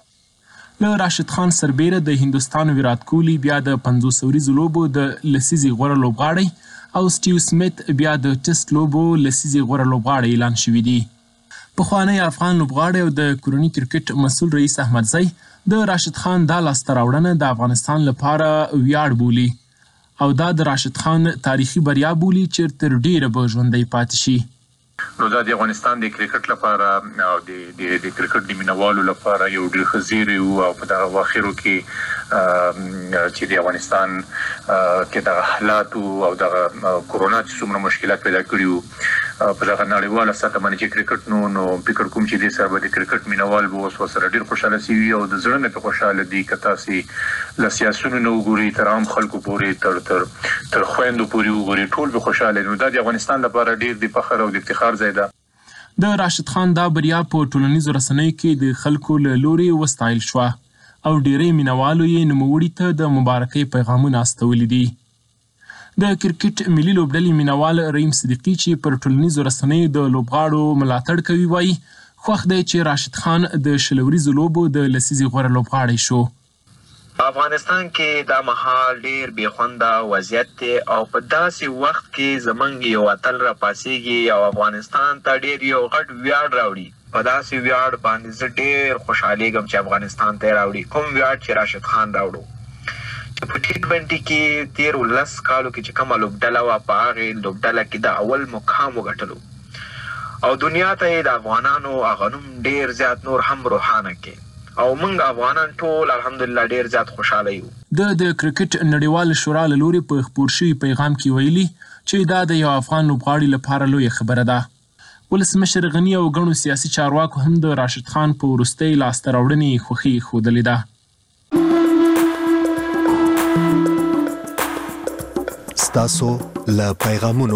له راشد خان سربیره د هندوستان ویرات کوهلي بیا د پنځوس اوریزو لوبو د لسیزې غوره لوبغاړی او سټیو سمیت بیا د ټیسټ لوبو لسیزې غوره لوبغاړی اعلان شوي دي. پخوانی افغان لوبغاړی او د کورني کرکټ مسؤل رئیس احمدزی د راشد خان دا لاسته راوړنه د افغانستان لپاره ویاړ بولي او دا د راشد خان تاریخي بریا بولي چې تر ډیره به ژوندی پاتې شي. نو دا د افغانستان د کرکټ لپاره او د د کرکټ د مینوالو لپاره یو ډیر ښه زیری و او په دغه واخرو کې چې د افغانستان کې دغه حالات او دغه کورونا چې څومره مشکلات پیدا کړي وو په دغه نړیواله سطح باندې چې کرکټ نو نو فکر کوم چې دې سره به د کرکټ مینوال به اوس ورسره ډیر خوشحاله شي او د زړه نه په خوشحاله دي که تاسې له سیاسونو نه وګورئ تر عام خلکو پورې تر تر تر خویندو پورې وګورئ ټول به خوشحاله نو دا د افغانستان لپاره ډیر د فخر او د افتخار ځای ده. د راشد خان دا بریا په ټولنیزو رسنیو کې د خلکو له لوري وستایل شوه او ډیری مینوالو یې نوموړي ته د مبارکۍ پیغامونه استولي دي. د کرکټ ملي لوبډلې مینوال رحیم صدیقي چې پر ټولنیزو رسنیو د لوبغاړو ملاتړ کوي وایي خوښ دی چې راشد خان د شلوریزو لوبو د لسیزې غوره لوبغاړی شو. افغانستان کې دا مهال ډیر بې خونده وضعیت دی او په داسې وخت کې زمونږ یو اتل راپاڅېږي او افغانستان ته ډیر یو غټ ویاړ راوړي. په داسې ویاړ باندې زه ډیر خوشحالیږم چې افغانستان ته راوړي کوم ویاړ چې راشد خان راوړو. په ټي ټوینټي کې تیر ولس کالو کې چې کومه لوبډله وه په هغې لوبډله کې د اول مقام وګټلو او دنیا ته یې د افغانانو هغه نوم ډیر زیات نور هم روښانه کې او موږ افغانان ټول الحمدلله ډیر زیات خوشحاله یو. د د کرکټ نړیوال شورا له لوري په خپور شوي پیغام کې ویلي چې دا د یو افغان لوبغاړي لپاره لویه خبره ده. ولسمشر غنی او ګڼو سیاسي چارواکو هم د راشد خان په وروستۍ لاسته راوړنې خوښي ښودلې ده. ستاسو له پیغامونو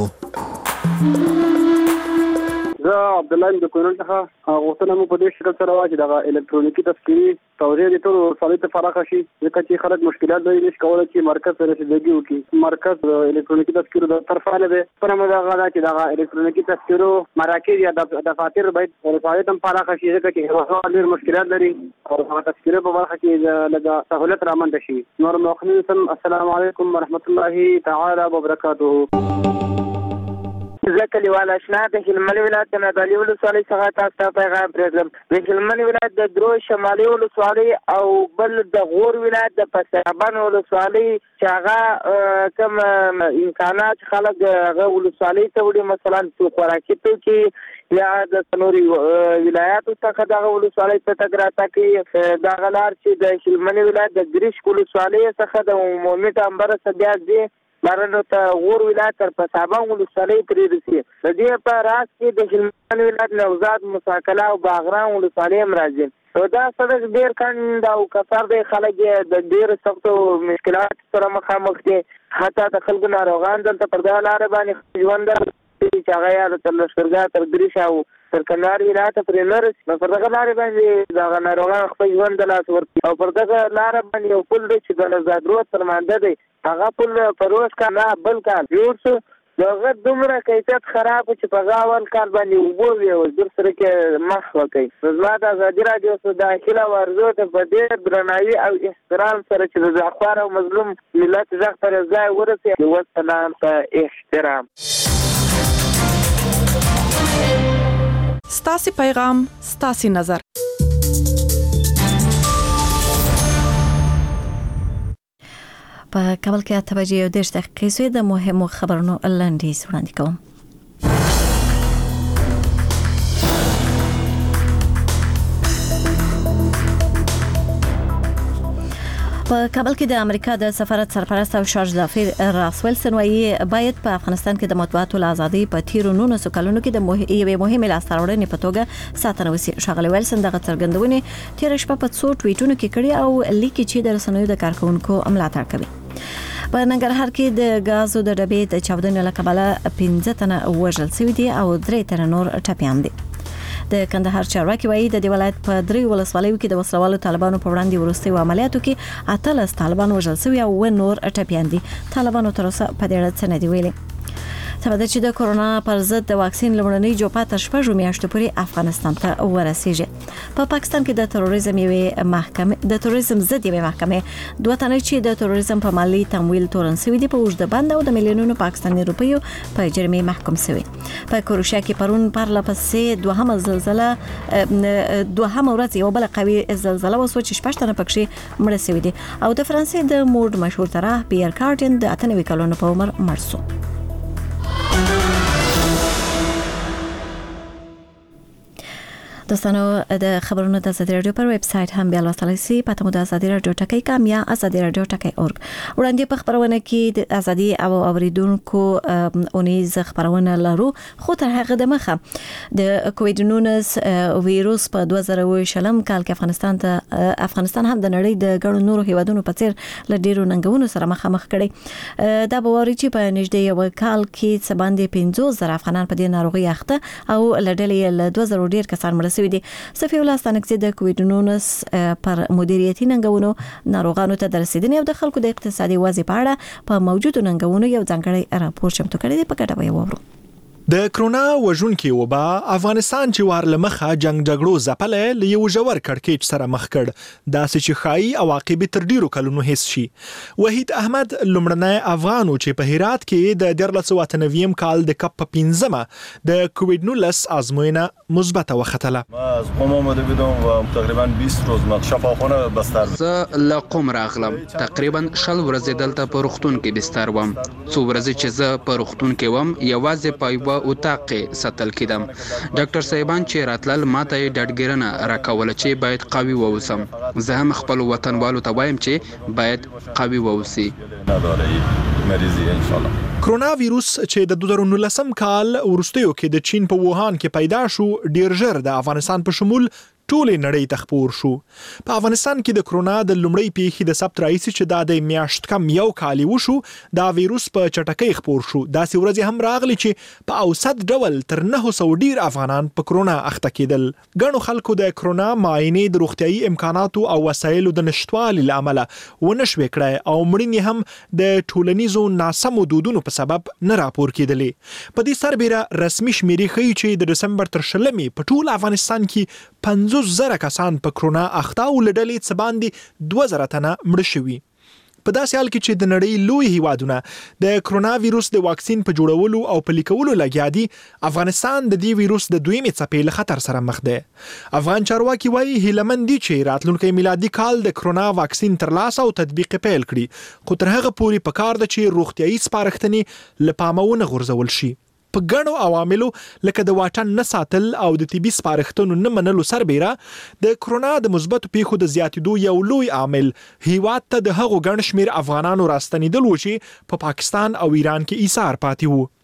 زه عبدالله یم د کونړ څخه غوښتنه مو په دې شکل سره وه چې دغه الکترونیکي تذکرې توزیع د ټولو ولسوالۍ ته پراخه شي ځکه چې خلک مشکلات لري نشي کولی چې مرکز ته رسیدګي وکړي. مرکز د الکترونیکي تذکرو دفتر فعاله دی. خبره مو دغه ده چې دغه الکترونیکي تذکرو مراکز یا دفاتر باید ولسوالۍ ته هم پراخه شي ځکه چې هغه ډېر مشکلات لري او هغه تذکرې په برخه کې لږه سهولت رامنځته شي. نور مؤخرین سم السلام علیکم ورحمت الله تعالی وبرکاته. زه کلیوال اشنا د هلمند ولایت د نادعلي ولسوالۍ څخه تاسو ته پیغام پرېږدم. د هلمند ولایت د درو شمالي ولسوالۍ او بل د غور ولایت د پسابند ولسوالۍ چې هغه کوم امکانات خلک هغه ولسوالۍ ته وړي مثلا خوراکي توکي یا د څلورو ولایاتو څخه دغه ولسوالۍ ته تګ راتګ کوي. دغه لار چې د هلمند ولایت د ګریشک ولسوالۍ څخه د عمومي ټامبره څخه بیا ځي بارنو ته غور ولایت تر پسابند ولسوالۍ پورې رسي. د دې په راس کې د هلمند ولایت نوزاد مساکله او باغران ولسوالۍ هم راځي. دا سړک ډېر کڼ او کثر دی. خلک یې د ډېرو سختو مشکلاتو سره مخامخ دي. حتی د خلکو ناروغان دلته پر دغه لارې باندې ژوند چې هغه یا د لښکرګاه تر دریش او تر کندهار ولایت پرې نه رسي نو پر دغه لارې باندې دغه ناروغان خپل ژوند د لاس ورکړي او پر دغه لاره باندې یو پل دی چې د نزادرود تر مانده دی هغه پل پروس کال نه بل کال جوړ شو دغه دومره کیفیت خراب چې په غاول کال باندې اوبه وي او در سره کې مخ وکړي زما د ازادي رادیو څخه داخله ورزو ته په ډېر درناوي او احترام سره چې د ځخوار او مظلوم ملت ځخ پر ځای ورسي والسلام په احترام ستاسي پیغام ستاسي نظر په کابل کې اته بجې یو دېرش دقیقې سوې د مهمو خبرونو لنډیز وړاندې کوم. په کابل کې د امریکا د سفارت سرپرست او شارج ظفیر راس ویلسن وايي باید په افغانستان کې د مطبوعاتو ازادي په تیرو نولسو کلونو کې د یوې مهمې لاسته راوړنې په توګه ساتنه وشي. ښاغلي ویلسن دغه څرګندونې تیر شپه په څو ټویټونو کې کړي او لیکي چې د رسنیو د کارکونکو ملاتړ کوي. په ننګرهار کې د غازو د ډبې د چاودنې له کبله پنځه تنه وژل شوي دي او درې تنه نور ټپیان دي. د کندهار چارواکي وایي د دې ولایت په درې ولسوالیو کې د وسلوالو طالبانو په وړاندې وروستي عملیاتو کې اتلس طالبان وژل شوي او و نور ټپیان دي. طالبانو تر اوسه په دې اړه څه نه دي ویلي. ثبت چې د کورونا پر ضد د واکسین لومړنۍ جوپه تر شپږو میاشتو پورې افغانستان ته ورسیږي. په پاکستان کې د تروریزم یوې محکمې د تروریزم ضد یوې محکمې دوه تنه چې د تروریزم په مالی تمویل تورن شوي دي په اوږده بند او د میلیونونو پاکستاني روپیو په جرمې محکوم شوي. په کروشیا کې پرون پرله پسې دوهمه زلزلہ دوهمه ورځ یو بل قوي زلزلہ وسوه چې شپږ تنه پکې مړه شوي دي او د فرانسې د موډ مشهور طراح پیر کارټن د اته نوي کلونو په عمر مړ شو. دوستانو د خبرونو د ازادي رادیو پر ویب سټ هم بیا لوستلی شئ په تمو د ازادي رادیو ټکی کام یا ازادي رادیو ټکی اورګ. وړاندې په خبرونه کې د ازادي او اوریدونکو اونیز خبرونه لرو خو تر هغه د مخه د کووډ نولس ویروس په دوه زره اووه شلم کال کې افغانستان ته افغانستان هم د نړۍ د ګڼو نورو هیوادونو په څیر له ډیرو ننګونو سره مخامخ کړي. دا به واري چې په نږدې یو کال کې څه باندې پنځوس زره افغانان په دې ناروغي اخته او له ډلې له دوه زره ډیر کسان مړه شوي دي. صفي الله ستانکزي د کووډ نولس پر مدیریتي ننګونو ناروغانو ته د رسیدنې او د خلکو د اقتصادي وضع په اړه په موجودو ننګونو یو ځانګړی راپور چمتو کړی دی. په ګډه به وورو. د کرونا وژونکي وبا افغانستان چې وار لمخه جنگ جګړو ځپلې له یو ژور کړکېچ سره مخ کړ داسې چې خایي عواقب تر ډیرو کلونو هیڅ شي. وحید احمد لومړنی افغان چې په هرات کې د دیارلس سوه اته نوي کال د کپ په پنځمه د کووډ نولس آزموینه مثبته وختله. ما از قم آمده بودم و تقریبا بیست روز ما شفاخانه بستر بودم. زه له قم راغلم تقریبا شل ورځې دلته په روغتون کې بستر وم. څو ورځې چې زه په روغتون کې وم یوازې په یوه اتاق کې ساتل کېدم. ډاکټر صاحبان چې راتلل ماته یې ډاډګیرنه راکوله چې باید قوي واوسم. زه هم خپل وطنوالو ته وایم چې باید قوي واوسي. کرونا ویروس چې د دوه زره نولسم کال وروستیو کې د چین په ووهان کې پیدا شو ډیر ژر د افغانستان په شمول ټولې نړۍ ته خپور شو. په افغانستان کې د کرونا د لومړۍ پیښې د ثبت راځي چې دا د میاشت کم یو کال وشو دا ویروس په چټکۍ خپور شو. داسې ورځې هم راغلي چې په اوسط ډول تر نه سوه ډیر افغانان په کرونا اخته کېدل. ګڼو خلکو د کرونا معاینې د روغتیايي امکاناتو او وسایلو د نشټوالي له امله ونه شوې کړای او مړینې هم د ټولنیزو ناسمو دودونو په سبب نه راپور کېدلې. په دې سربېره رسمي شمیرې ښیي چې د ډسمبر تر شلمې په ټول افغانستان کې پنځوس زره کسان په کرونا اخته او له ډلې څه باندې دوه زره تنه مړه شوي. په داسې حال کې چې د نړۍ لوی هیوادونه د کرونا ویروس د واکسین په جوړولو او پلي کولو لګیا دي افغانستان د دې ویروس د دویمې څپې له خطر سره مخ دی. افغان چارواکي وایي هیلهمند دي چې راتلونکی میلادي کال د کرونا واکسین ترلاسه او تطبیق پیل کړي خو تر هغه پورې پکار ده چې روغتیايي سپارښتنې له پامه ونه غورځول شي. په ګڼو عواملو لکه د واټن نه ساتل او د طبي سپارښتنو نه منلو سربېره د کرونا د مثبتو پیښو د زیاتېدو یو لوی عامل هیواد ته د هغو ګڼ شمېر افغانانو راستنېدل و چې په پاکستان او ایران کې ایثار پاتې وو.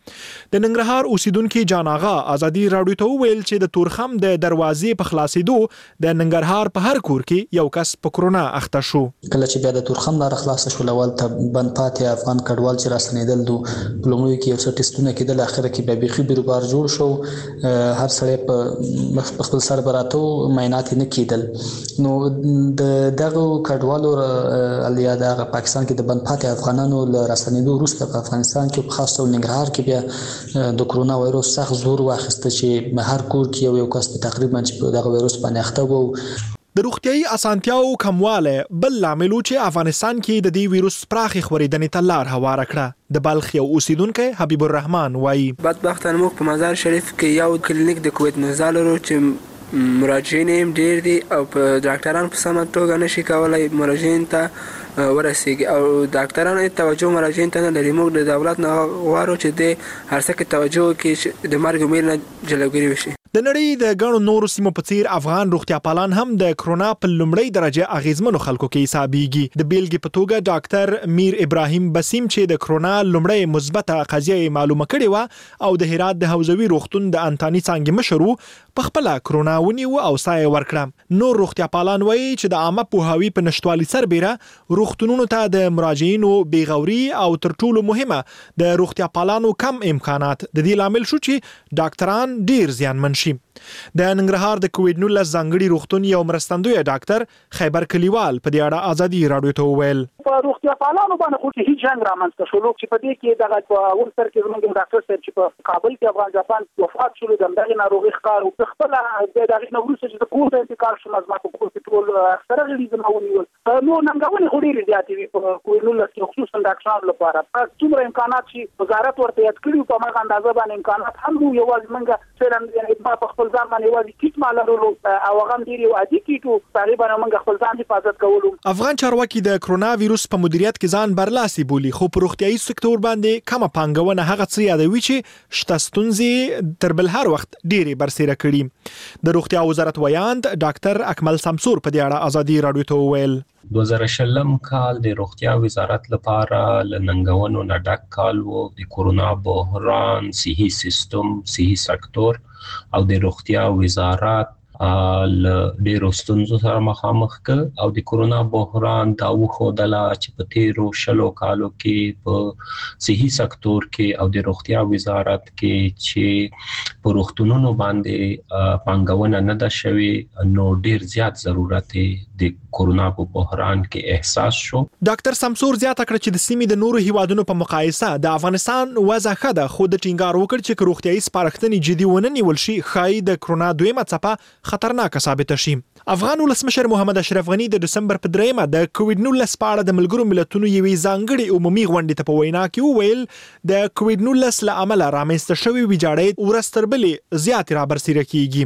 د ننګرهار اوسیدونکو جان آغا ازادي راډیو ته وویل چې د تورخم د دروازې په خلاصېدو د ننګرهار په هر کور کې یو کس په کرونا اخته شو. کله چې بیا د تورخم لار خلاص شو لول ته بند پاتې افغان کډوال چې راستنیدل دو لومړی کې یو څه ټیسټونه کېدل اخر کې بیا بيخي بیروبار جوړ شو هر سړی په خپل سر براتو معاینات نه کېدل نو د دغه کډوالو الیا د پاکستان کې د بند پاتې افغانانو له راستنیدو وروسته په افغانستان کې په خاص ډول ننګرهار کې بیا د کرونا وایروس سخت زور واخیسته چې هر کور کې یو یو کس تقریبا چې دغه وایروس باندې اخته وو. د روغتیايي اسانتیاو کمواله بل لامل چې افغانستان کې د دې وایروس پراخي خورېدنې ته لار هواره کړه. د بلخ یو اوسیدونکو حبیب الرحمن وایي بدبختانه موږ په مزار شریف کې یو کلینیک د کووید نایټین لرو چې مراجعین هم ډیر دي او په ډاکټرانو په سمه توګه نشي کولای مراجعین ته ورسیږي او ډاکټرانو توجه مراجعین ته نه لري. موږ د دولت نه غواړو چې د هر څه کې توجه وکړي د مرګ امید نه جلوګیري وشي. د نړۍ د ګڼو نورو سیمو په څیر افغان روغتیا پالان هم د کرونا په لومړۍ درجه اغیزمنو خلکو کې حسابيږي. د بیلګې په توګه ډاکټر میر ابراهیم بسیم چې د کرونا لومړۍ مثبته قضیه معلومه کړې و او د هرات د حوزوي روغتون د انتاني څانګې مشر په خپل کرونا ونیو او سایه ورکړه. نور روغتیا پالان وایي چې د عامه پوهاوي په نشټوالي سربېره روغتونونو ته د مراجعینو بیغوري او تر ټولو مهمه د روغتیا پالانو کم امکانات د دې لامل شو چې ډاکټران ډیر زیانمن شي. د ننګرهار د کووید نولس ځانګړي روغتون یو مرستندوی ډاکټر خیبر کلیوال په دې اړه ازادي راډیو ته وویل په روغتیا پالانو باندې خو هیڅ جنگ رامنځته شو چې په دې کې دغه ورسره کې زموږ ډاکټر صاحب چې په کابل کې افغان جاپان وفات شول د دغه ناروغي ښکار او خپل د دغه نوروز چې د کور ته انتقال شو مزما په کور کې ټول اکثره غړي زمونیول نو ننګونې خوري زیاتې وي په کووید نولس کې خصوصا ډاکټرانو لپاره په څومره امکانات چې وزارت ورته یاد کړی په مغه اندازه باندې امکانات هم یو یوازې منګه څنګه یعنی په خپل ځان باندې وایي کیټ مالرو او هغه ډیر یو عادي کیټو تقریبا موږ خپل ځان حفاظت کولو. افغان چارواکي د کرونا وایروس په مدیریت کې ځان برلاسي بولی خو په روغتيایي سکتور باندې کومه پانګونه هغه څه یادوي چې شته ستونزې تر بل هر وخت ډیره برسېره کړي. د روغتیا وزارت ویاند ډاکټر اکمل سمسور په دې اړه ازادي راډیو ته وویل دوه زره شلم کال د روغتیا وزارت لپاره لننګونو نه ډک کال وو. د کورونا بحران صحي سیستم صحي سکتور او د روغتیا وزارت ل ډیرو ستونزو سره مخامخ ک او د کورونا بحران دا وښودله چې په تیرو شلو کالو کې په صحي سکتور کې او د روغتیا وزارت کې چې په روغتونونو باندې پانګونه نه ده شوې نو ډیر زیات ضرورت د کورونا په بحران کې احساس شو. ډاکټر سمسور زیاته کړ چې د سیمې د نورو هیوادونو په مقایسه د افغانستان وضع ښه ده خو د ټینګار وکړ چې روغتیايي سپارښتنې جدي ونه نیول شي ښایي د کرونا دویمه څپه خطرناک ثابت شي. افغان ولسمشر محمد اشرف غنی د دسمبر په دریمه د کووید نولس په اړه د ملګرو ملتونو یوې ځانګړې عمومي غونډې ته په وینا کې وویل د کووید نولس له امله رامنځته شوې ویجاړۍ ورځ تر بلې زیاتې رابرسېره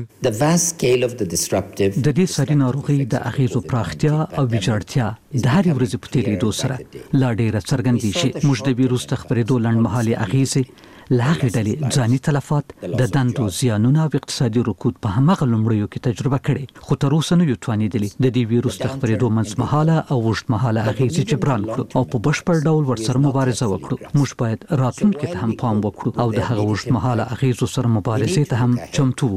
کیږي. د دې ساري ناروغۍ د اغیزو پراختیا او ویجاړتیا د هرې ورځې په تیریدو سره لا ډېره څرګندېږي چې موږ د ویروس د خپرېدو لنډمهالې اغیزې له هغې ډلې ځاني تلفات د دندو زیانونه او اقتصادي رکود په هماغه لومړیو کې تجربه کړي خو تر اوسه نه یو توانېدلي د دې ویروس د خپرېدو منځمهاله او اوږدمهاله اغیزې جبران کړو او په بشپړ ډول ورسره مبارزه وکړو. موږ باید راتلونکي ته هم پام وکړو او د هغه اوږدمهاله اغیزو سره مبارزې ته هم چمتو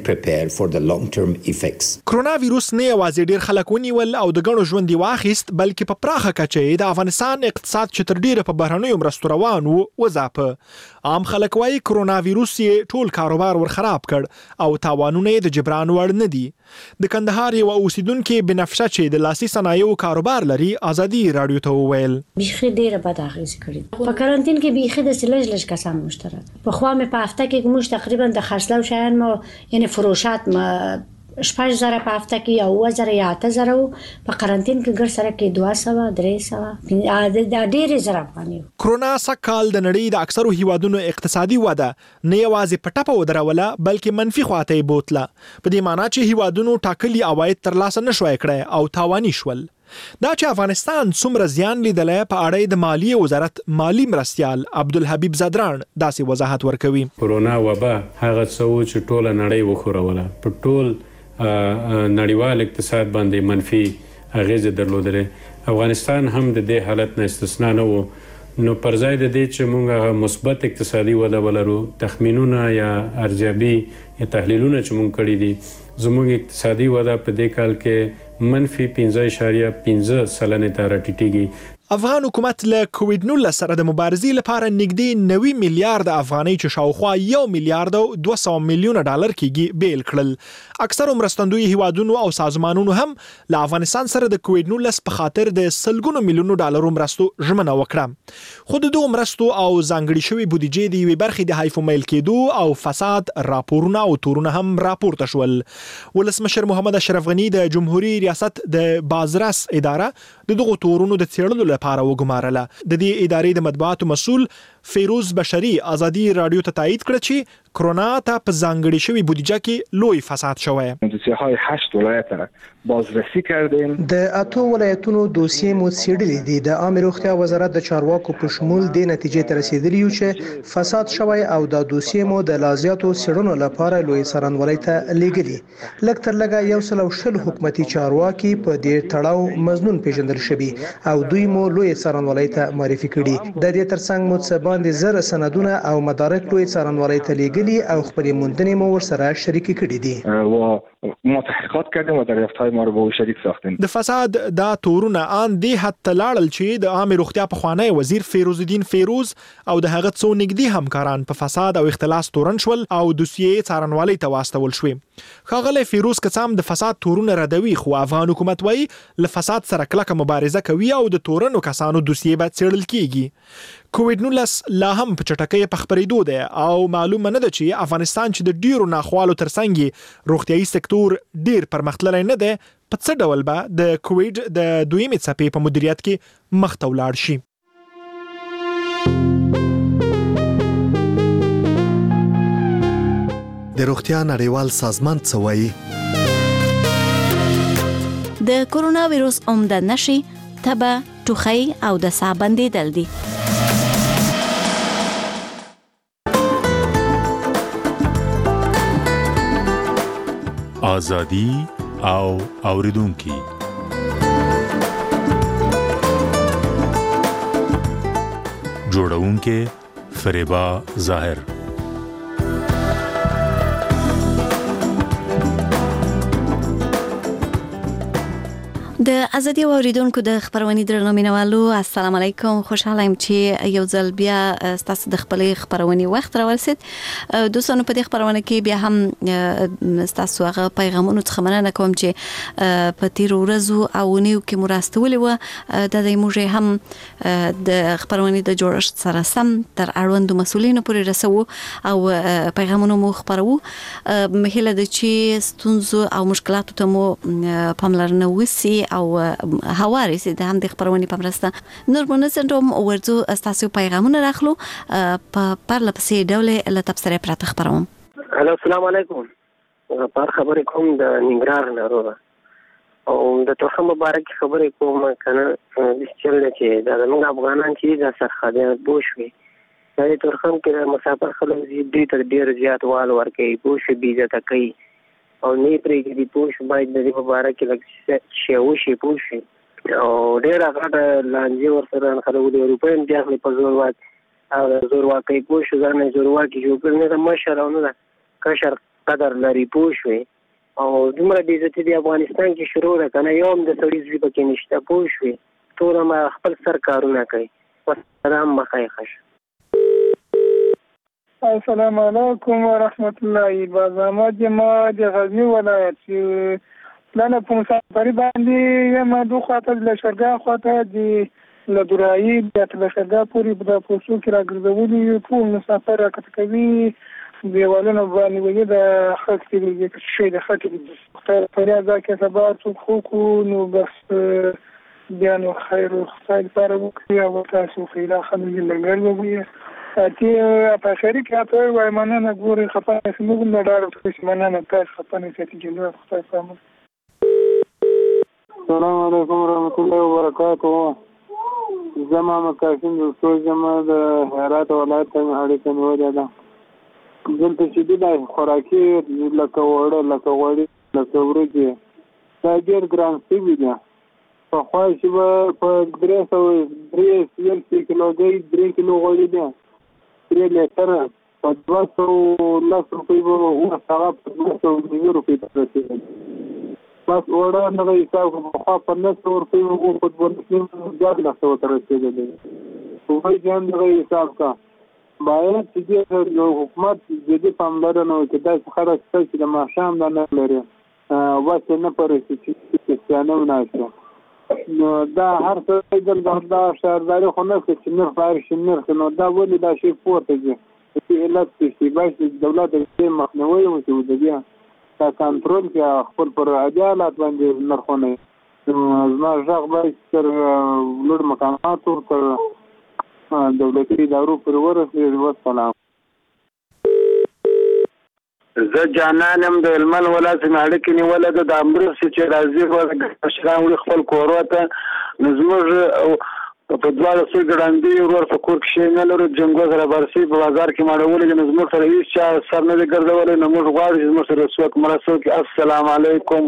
واوسو. کرونا ویروس نه یوازې ډیر خلک ونیول او د ګڼو ژوند واخیست بلکې په پراخه کچه د افغانستان اقتصاد چې تر ډیره په بهرنیو مرستو روان وو وځاپه. عام خلک وايي کرونا ویروس یې ټول کاروبار ور خراب کړ او تاوانونه یې د جبران وړ نه دي. د کندهار یو اوسیدونکو بنفشه چې د لاسي صنایعو کاروبار لري ازادي راډیو ته وویل بيخي ډیره بد اغیز کړی په کارانتین کې بيخي د سلج لږ کسان مشترک په خو مې په هفته کې موږ تقریبا د خرڅلاو شیان مو یعنی فروشات ما شپږ زره په هفته کې او زره یا اته زره په کارانتین کې ګر سره کې دوه سوه درې سوه د ډېرې زره افغاني. کرونا سکهال د نړۍ د اکثرو هیوادونو اقتصادي وده نه یوازې په ټپه ودروله بلکې منفي خواته یې بوتله په دې معنی چې هیوادونو ټاکلي عواید ترلاسه نشوای کړی او تاواني شول. دا چې افغانستان څومره زیان لیدلی په اړه د مالیې وزارت مالی مرستیال عبدالحبیب زدران داسې وضاحت ورکوي. کرونا وبا هغه څه و چې ټوله نړۍ وښوروله په ټول نړیوال اقتصاد باندې منفي اغیزه درلودله. افغانستان هم د دې حالت نه استثنا نه و نو پر ځای د دې چې موږ هغه مثبت اقتصادي وده ولرو تخمینونه یا ارزیابي یا تحلیلونه چې موږ کړي دي زموږ اقتصادي وده په دې کال کې منفي پنځه اعشاریه پنځه سلنې ته راټیټېږي. افغان حکومت له کووډ نولس سره د مبارزې لپاره نږدې نوي میلیارډ افغانۍ چې شاوخوا یو میلیارډ او دوه سوه میلیونه ډالر کېږي بیل کړل. اکثر مرستندوی هیوادونو او سازمانونو هم له افغانستان سره د کووډ نولس په خاطر د سلګونو میلیونو ډالرو مرستو ژمنه وکړه. خو د دغو مرستو او ځانګړې شوې بودیجې د یوې برخې د حیف میل کېدو او فساد راپورونه او تورونه هم راپورته شول. ولسمشر محمد اشرف غني د جمهوریت ریاست د بازرس اداره د دغو تورونو د څېړلو لپاره وګمارله. د دې ادارې د مطبوعاتو مسؤل فیروز بشری ازادي رادیو ته تایید کړ چې کرونا ته په ځانګړې شوې بودیجه کې لوی فساد شوی. دوسیه‌های هشت ولایت را بازرسی کردیم. د اتو ولایتونو دوسیې مو څېړلې دي. د عامه روغتیا وزارت د چارواکو په شمول د نتیجې ته رسیدلی یو چې فساد شوی او د دوسیې مو د لازیاتو څېړنو لپاره لوی څارنوالۍ ته لیږلي. لږ تر لږه یو سل او شل حکومتي چارواکي په دې تړاو مظنون پیژندل شوي او دوی مو لوی څارنوالۍ ته معرفي کړي. د دې ترڅنګ مو څه باندې زر سندونه او مدارک لوی څارنوالۍ ته لیږلي او خپل موندنې مو ورسره شریک کړي دي. و ما تحقیقات کردیم و دریافت‌های ما رو با او شریک ساختیم. د فساد دا تورونه ان دی حتی لاړل چې د عامه روغتیا په خوانی وزیر فیروز الدین فیروز او د هغه څو نږدې همکاران په فساد او اختلاس تورن شول او دوسیې څارنوالۍ ته واستول شوې. ښاغلی فیروز کڅام د فساد تورونه ردوي خو افغان حکومت وایي له فساد سره کلکه مبارزه کوي او د تورنو کسانو دوسیې به څېړل کیږي. کووډ نولس لا هم په چټکۍ په خپرېدو دی او معلومه نه ده چې افغانستان چې د ډیرو ناخوالو ترڅنګ روغتیايي سکتور ډیر پرمختللی نه دی په څه ډول به د کووډ د دویمې څپې په مدیریت کې مخته ولاړ شي. د روغتیا نړیوال سازمان څه وایي؟ د کرونا ویروس عمده نښې تبه، ټوخی او د ساه بندېدل دي. آزادي او اوریدونکي جوړونکي فریبا ظاهر. د ازادي اوریدونکو د خبرونې درنو مینوالو السلام علیکم. خوشاله یم چې یو ځل بیا تاسو د خپلې خبرونې وخت راورسید. دوستانو په دې خبرونه کې بیا هم تاسو هغه پیغامونو څخه مننه کوم چې په تیر ورځو او نیو کې مراستولې و د دې موږ هم د خبرونې د جوړښت سره سم تر اړوندو مسولینو پورې رسو او پیغامونو مو خبرو. مهله د چې ستونزو او مشکلاتو ته مو پاملرنه وسی او هواري سي د هم د خبرونې په مرسته نور منځنډوم ورځو تاسو پیغامونه راخلو په پرله پسې ډول له تبصره پراته خبروم. الو السلام علیکم. پر خبرې کوم د ننګرهار ناروغه او د توخه مبارک خبرې کوم کنه د چل چې د موږ افغانان چې د سرخدای بوشوي د تورخم کې مسافر خلک دې تر ډیر زیات وال ورکې بوش بيزه تکي او نه پرې کې پوش باید د دې مبارک لکه شیوشي پوش او ډېر هغه لانجه ورسره خلکو د اروپایم ځخلې په زور وات او زور واکې پوش ځنه زور واکې جوړ کړنه د مشرانو کشر قدر لري پوش او دومره د عزت د افغانستان کې شروع ده کنه یو هم د سړي ځوی پکې نشته پوش ټول ما خپل سر کارونه کوي. والسلام بخیر. السلام علیکم ورحمت الله وبرکاته. ما د غزنی ولایت چې لاله په مسافرۍ باندې یم دوه خواته د لشکرګاه خواته د لدورایي د لشکرګاه پورې په پوسو کې راګرځولي ټول مسافر راکته کوي دیوالونه باندې وګړي د خط کې د شي د خط کې فریاد کې سبا څوک خو نو بس بیا نو خیر او خیر لپاره وکړي او تاسو خیره خلک لګل چې په شری کې تاسو وای مننه ګوري خپانه سموږ نه ډار څه مننه تاسو خپانه چې جنو خدای سلام. السلام علیکم ورحمت الله وبرکاته. زما مکاسم د څو زما د هرات ولایت ته اړیکه نیولې ده. دلته چې د خوراکي لکه وړه لکه وړي لکه ورږي دا ډېر ګران شوي دي پخوا چې به په درې سوه درې یو سل کیلوګۍ درې کیلو غوړي دي درې لیټره په دوه سوه لس روپۍ به اوس هغه په دوه سوه نوي روپۍ ته رسېدل. بس اوړه دغه حساب کړو پخوا په نهه سوه روپۍ به په دوه نیم زیات لس سوه ته رسېدلی. هغوی چې هم دغه حساب کا باید چې دې حکومت جدي پاملرنه وکړي. داسې خلک شته چې د ماښام دا نه لري بس یې نه پرېږدي چې کریسټیانه وناشته. نو دا هر څه دا شهرداري خو نه کوي چې نرخ باید شي نرخ نو دا ولې دا شی پورته ځي چې علت چې باید دولت د دې مخنیوی وکړي د بیا دا کنټرول کړي خپل پر عدالت باندې نرخونه. نو زما غږ باید تر لوړ مقاماتو تر دولتي ادارو پورې ورسېږي. والسلام. زه جانان یم د هلمند ولایت مې اړیکې نیولې ده د مرستې چې راځي مشران وړي خپل کورو ته. نو زموږ په دواړو سوی ګړندي ورور په کور کې شی نه لرو جنګو سره برسي په بازار کې ماړولې نو زموږ سره هېڅ چا سر نه دی ګرځولی. نو موږ غواړو چې زموږ سره څوک مرسته وکړي. السلام علیکم.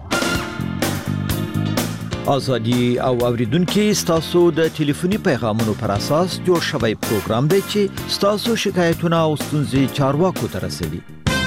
ازادي او اوریدونکو ستاسو د ټلیفوني پیغامونو پر اساس جوړ شوی پروګرام دی چې ستاسو شکایتونه او ستونزې چارواکو ته رسوي.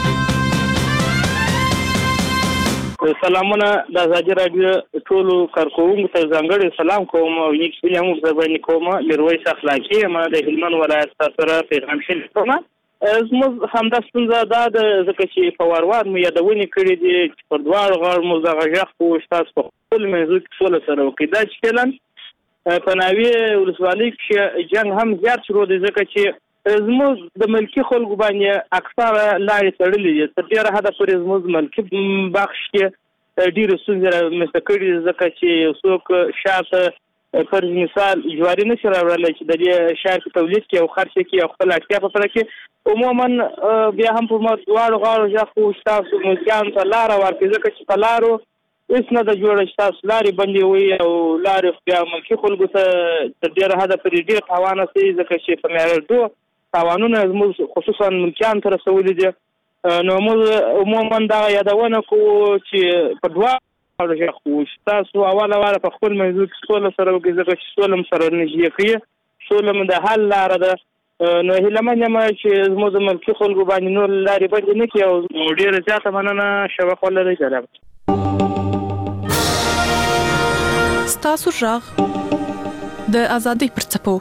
سلامونه د ازادي رادیو ټولو کارکوونکو ته ځانګړی سلام کوم او یک سلام زبانی کوم. میرویس اخلاقی ما د هلمند ولایت سره پیغام شلیکوم. زموږ همدا ستونزه دا ده ځکه چې په وار وار مو یادونې کړې دي چې پر دواړو غاړو مو دغه غږ خو ستاسو په خپل منځو کې سوله سره وکړي. دا چې فعلا په ناوې ولسوالۍ کې جنګ هم زیات شروع دی ځکه چې زموږ د ملکي خلکو باندې اکثره لارې تړلې دي. تر ډېره حده پورې زموږ ملکي بخش کې ډېرې ستونزې رامنځته کړي دي ځکه چې یو څوک شاته فرض مثال جواري نشي راوړلی چې د دې شهر کې تولید کړي او خرڅ کړي او خپل اړتیا په پوره کړي. عموما بیا هم په دواړو غاړو غږ خو ستاسو ملکیانو ته لاره ورکړي ځکه چې په لارو هېڅ نه ده جوړه چې تاسو لارې بندې وي او لارې بیا ملکي خلکو ته تر ډېره حده پورې ډېر تاوان رسوي ځکه چې په معیارېدو تاوانونه زموږ خصوصا ملکیانو ته رسولي دي. نو موږ عموما دغه یادونه کوو چې په دواړو غاړو غږ خو ستاسو اوله واره په خپل موضوع کې سوله سره وکړي ځکه چې سوله مو سره نږدې کوي. سوله مو د حل لاره ده. نو هیله من یم چې زموږ د ملکي خلکو باندې نور لارې بندې نه کړي او ډېره زیاته مننه. شبق ولرئ. سلام. ستاسو غږ د ازادۍ پر څپو.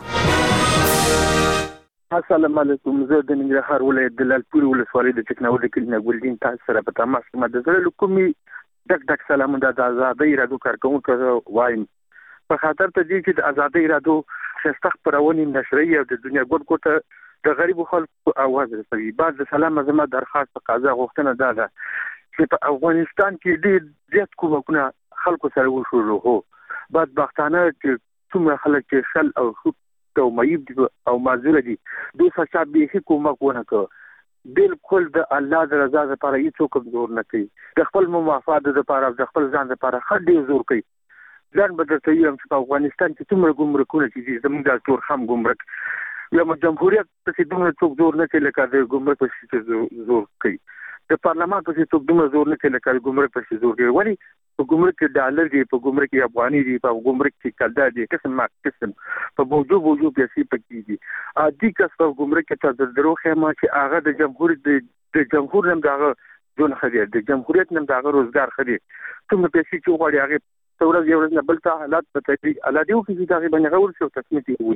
السلام علیکم. زه د ننګرهار ولایت د لعلپورې ولسوالۍ د ټکنالوژۍ کلینه ګلدین تاسو سره په تماس کې د زړه له کومې ډک ډک سلامونه د ازادۍ راډیو کارکوونکو وایم په خاطر ته دي چې د ازادۍ راډیو ښایسته خپرونې نشري او د دنیا ګوټ ګوټه د غریبو خلکو اواز رسوي. بعد د سلام زما درخواست په قضا غوښتنه دا ده چې په افغانستان کې ډېر زیات کومکونه خلکو سره وشول. هو بدبختانه چې څومره خلک چې شل او او مېب دي او معذور دي دوی څخه به هیڅ کومک ونه کړ. بالکل د الله د رضا لپاره هیڅ کوم زور نه کوي. د خپل مفاد لپاره د خپل ځان لپاره خډې زور کوي. ځان به درته یم چې په افغانستان کې څومره ګمرکونه چې دي زموږ د تور خام ګمرک یا جمهوریت په دومره څوک زور نه کوي لکه د ګمرک په زور کوي. د پارلمان په څوک دومره زور نه کوي لکه د ګمرک په زور کوي. ولی په ګمرک کې ډالر دی په ګمرک کې افغاني دی په ګمرک کې کلدا دی قسم ما قسم په بوجو بوجو پیسې پکې دي. ا دې کس په ګمرک کې تر درو خیمه چې هغه د جمهوریت د جمهور نم دغه جون خدي د جمهوریت نم دغه روزګار خدي څومره پیسې چې وړي هغه څورز یو نه بل ته حالات په تدریج الادیو کې دغه باندې غوړ شو تصمیم وي.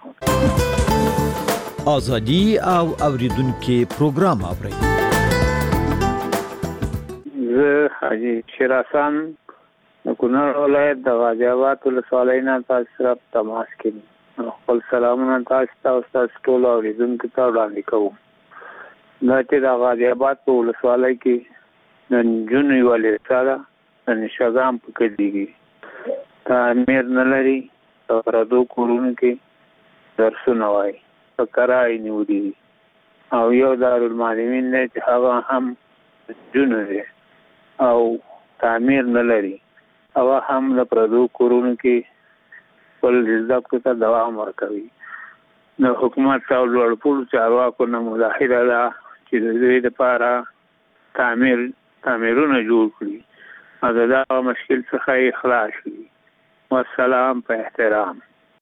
ازادي او اوریدونکو پروګرام اوري. زه حاجی شیرحسن د کونړ ولایت د غازی آباد ولسوالۍ نه تاسو سره تماس کوم. خپل سلامونه تاسو ته او تاسو ټول اوریدونکو ته وړاندې کوم. دا چې د غازی آباد په ولسوالۍ کې د نجونې والي سره د نشاګام په کې دیږي تعمیر نه لري او پردو کورونو کې درسونه وایي په کرای نیولي او یو دارالمعلمین دی چې هغه هم جنونه دی او تعمیر نه لري او هم د پردو کورونو کې خپل زده کړو ته دوام ورکوي. د حکومت او لوړپوړو چارواکو نه مداخله ده چې د دوی لپاره تعمیر تعمیرونه جوړ کړي او د دغه مشکل څخه یې خلاص کړي. والسلام په احترام.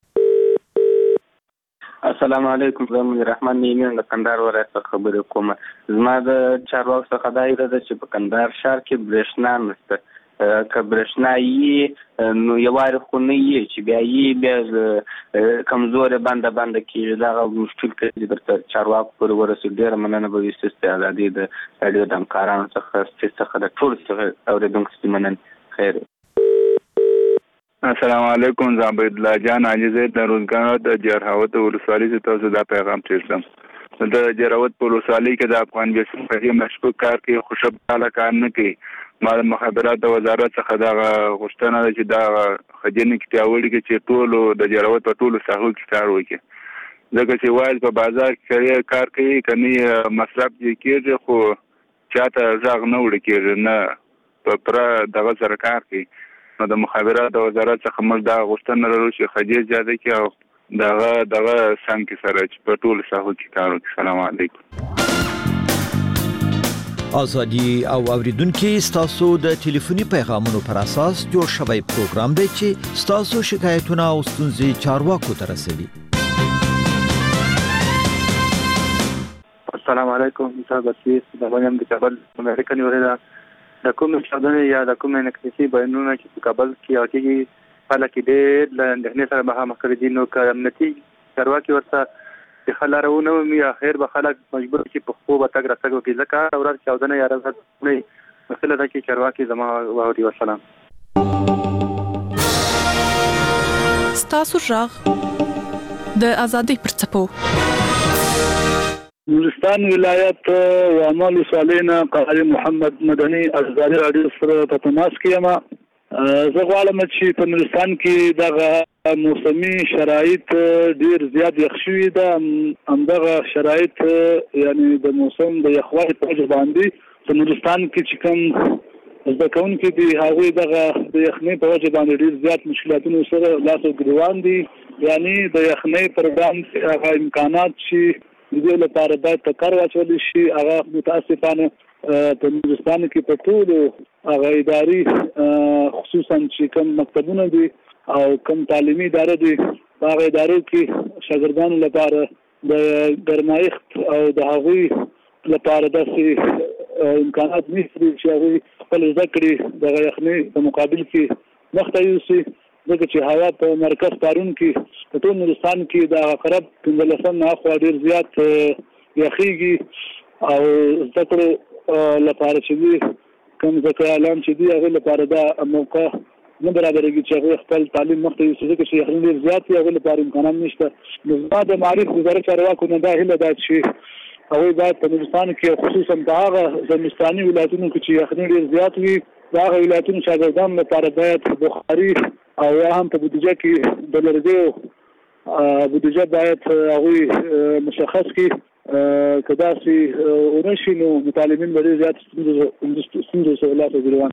السلام علیکم، زه منیر رحمان نیمین د کندهار ولایت څخه خبرې کوم. زما د چارواکو څخه دا ایره ده چې په کندهار ښار کې برېښنا نشته. که برېښنا یي نو یوارې خو نه یي چې بیا یي بیا کمزورې بنده بنده کېږي. دغه مشکل که درته چارواکو پورې ورسېږي ډېره مننه به وي. ستاسو د ازادۍ د راډیو د همکارانو څخه ستاسو څخه د ټولو څخه اورېدونکو څخه مننه. خیر. السلام علیکم، زه عبدالله جان عاجزی د روزګان د جرهاوت ولسوالۍ څخه تاسو دا پیغام تیرسم. د جرهاوت په ولسوالۍ کې د افغان بیسون په مشکوک کار کې خوشبخاله کار نه کوي. ما د مخابراتو وزارت څخه دا غوښتنه ده چې دا خجنې کې پیاوړي کې چې ټولو د جرهاوت په ټولو ساحو کې کار وکړي، ځکه چې وایي په بازار کې کار کوي کني مصرف یې کېږي خو چاته غږ نه وړي کېږي، نه په پوره دغه سره کار کوي. نو د مخابراتو وزارت څخه موږ دا غوښتنه لرو چې خجې زیاده کړي او دغه دغه څنګه سره چې په ټولو ساحو کې کار وکړي. سلام علیکم. ازادي او اوریدونکو ستاسو د ټلیفوني پیغامونو پر اساس جوړ شوی پروګرام دی چې ستاسو شکایتونه او ستونزې چارواکو ته رسوي. السلام علیکم، زه بسیس د باندې د کابل امریکا نیولې د کوم چاودنې یا د کوم انکتیسي بیانونه چې په کابل کې راکېږي خلک ډېر له اندېښنې سره مخامخ کړي دي. نو که امنیتي چارواکي ورته د حل لاره ونه مومي اخر به خلک مجبور شي په خپلو به تګ راتګ وکړي، ځکه هره ورځ چاودنه یا ورځ مسله ده چې چارواکي زما واوري. وسلام. ستاسو غږ د ازادۍ پر څپو. نورستان ولایت وامل ولسوالینا قاری محمد مدني ازادي راډیو سره په تماس کې یم. زه غواړم چې په نورستان کې دغه موسمي شرایط ډیر زیات یخ شوي ده. همدغه شرایط یعنی د موسم د یخوالي په وجه باندې په نورستان کې چې کوم زده کوونکي دي هغوی دغه د یخنۍ په وجه باندې ډیر زیات مشکلاتونو سره لاس او ګریوان دي. یعنی د یخنۍ پر وړاندې هغه امکانات چې د دې لپاره باید په کار واچول شي هغه متاسفانه په نورستان کې په ټولو هغه اداري خصوصا چې کوم مکتبونه دي او کوم تعلیمي ادارې دي هغه ادارو کې شاګردانو لپاره د ګرمایښت او د هغوی لپاره داسې امکانات نشته چې هغوی خپل زده کړې د یخنۍ په مقابل کې مخته یوسي، ځکه چې هوا په مرکز پارون کې په ټول نورستان کې د قرب پنځلسم نه خوا ډېر زیات یخېږي او زده کړو لپاره چې دي کوم زده کړیالان چې دي هغوی لپاره دا موقع نه برابرېږي چې هغوی خپل تعلیم مخته یوسي، ځکه چې یخنۍ ډېر زیات وي هغوی لپاره امکانات نشته. نو زما د معارف وزارت چارواکو نه دا هیله ده چې هغوی باید په نورستان کې خصوصا په هغه زمستاني ولایتونو کې چې یخنۍ ډېر زیات وي د هغه ولایتونو شاګردانو لپاره باید بخاري او یا هم په بودیجه کې د لرګیو بودیجه باید هغوی مشخص کړي. که داسې ونه شي نو متعلمین به ډېر زیات ستونزو سره لاس وګرېوان.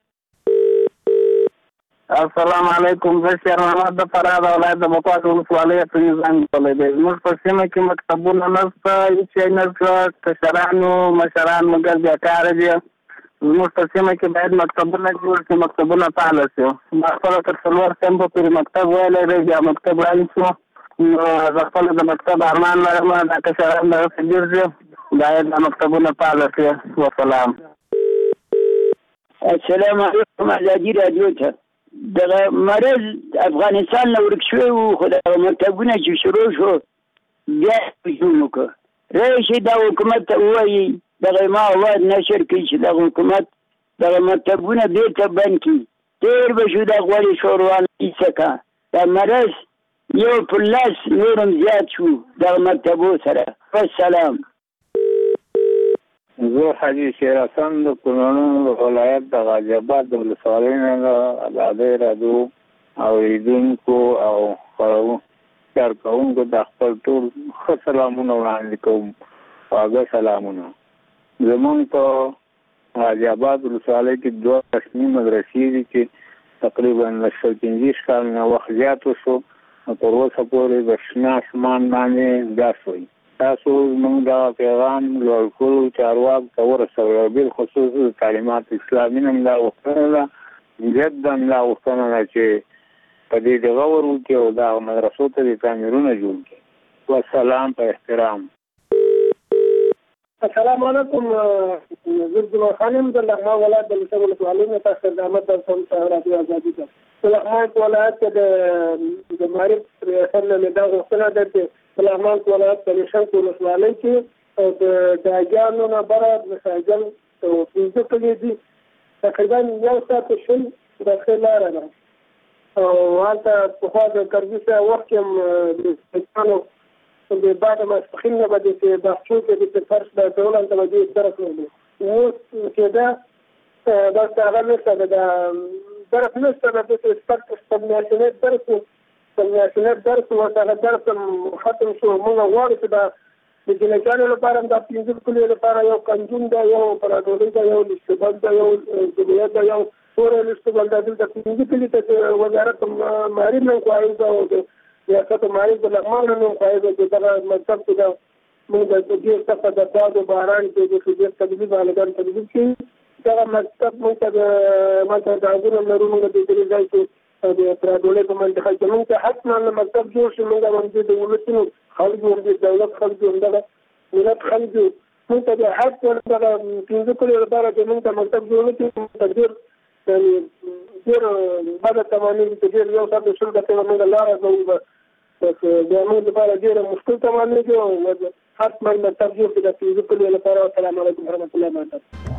السلام علیکم، زه شیر محمد د فراه د ولایت د بکوات ولسوالۍ څخه زنګ کولی دی. زموږ په سیمه کې مکتبونه نشته، هېڅ شی نشته، کشرانو مشران مګر بیکاره دي. زموږ په سیمه کې باید مکتبونه جوړ شي، مکتبونه فعاله شي. ما خپله تر څلور صنفه پورې مکتب ویلی دی، بیا مکتب ړنګ شو. نو زه خپله د مکتب ارمان لرم، دا کشران دغسې ډېر دي، باید دا مکتبونه فعاله شي. وسلام. السلام علیکم، ازادي راډیو ته. دغه مرض افغانستان نه ورک شوی و، خو دغه مکتبونه چې شروع شو بیا هجوم وکړه. راشي دا حکومت ته ووایي دغه ما اواز نشر کوي چې دغه حکومت دغه مکتبونه بېرته بند کړي. تېر به شو د غوړې شوروا کیسه کا دا مرض یو پر لاس نور هم زیات شو دغه مکتبو سره. والسلام. زه حاجي شیر حسن د کونړ ولایت د غازي آباد د ولسوالۍ نه د ازادۍ راډیو اورېدونکو او کارکوونکو د خپل ټول ښه سلامونه وړاندې کوم. خواږه سلامونه. زمونږ په غازي آباد ولسوالۍ کې دوه رسمي مدرسې دي چې تقریبا له شل پنځه کال نه وخت زیات وشو، تر اوسه پورې د شنه اسمان باندې ګاس وي. تاسو موږ دا پیغام لوړ کړو چارواکو ته ورسوئ، بالخصوص تعلیمات اسلامي نه دا غوښتنه ده، جدا دا غوښتنه ده چې په دې دغه ورونکي او دا مدرسو ته د تعمیرونه جوړ کړي. والسلام په احترام. السلام علیکم. زه جمعه خانم د لغمان ولایت د لسه ولسوالۍ نه تاسو د احمد درسم رادیو ازادي ته د لغمان ولایت کې د معرف ریاست نه دا غوښتنه ده چې لغمان ولایت د لسه ولسوالۍ کې او د داګانو نه بره د ساجل او پنځه کلي دي تقریبا یو ساعت شل داخل لاره ده او هلته پخوا د کرزي وخت کې د پاکستانو د بعد ما سخین نه بده چې بحثو کې د فرش د ټولن ته د طرف نه اوس چې دا دا څنګه نشته دا طرف نشته د سپک استعمالونه طرف استعمالونه درس او هغه درس ختم شو موږ غواړو چې دا د جنګانو لپاره د پنځه کلي لپاره یو قانون دا یو پرادولي دا یو لستبل دا یو دولت دا یو ټول لستبل دا د پنځه کلي ته وزارت مالي نه کوي دا ریاست مالي د لغمان نه کوي دا د مکتب ته موږ د دې څخه د باد او باران کې د شوبې تدبیر باندې تدبیر کې دا مکتب موږ د ماته د اګورم لرونو د دې ځای کې د پرادولي په منځ کې موږ حتما مکتب جوړ شي موږ باندې د ولسونو خلکو د دولت خلکو همدغه ولایت خلکو موږ ته د حق ورته پنځه کلي لپاره چې موږ ته مکتب جوړ کړو تدبیر ډېر بعد تمامي تدبیر یو څه شول د موږ لاره زو بس د موږ لپاره ډېر مشکل تمامي دی او حتما مکتب جوړ کړو د پنځه کلي لپاره. السلام علیکم ورحمۃ اللہ وبرکاتہ.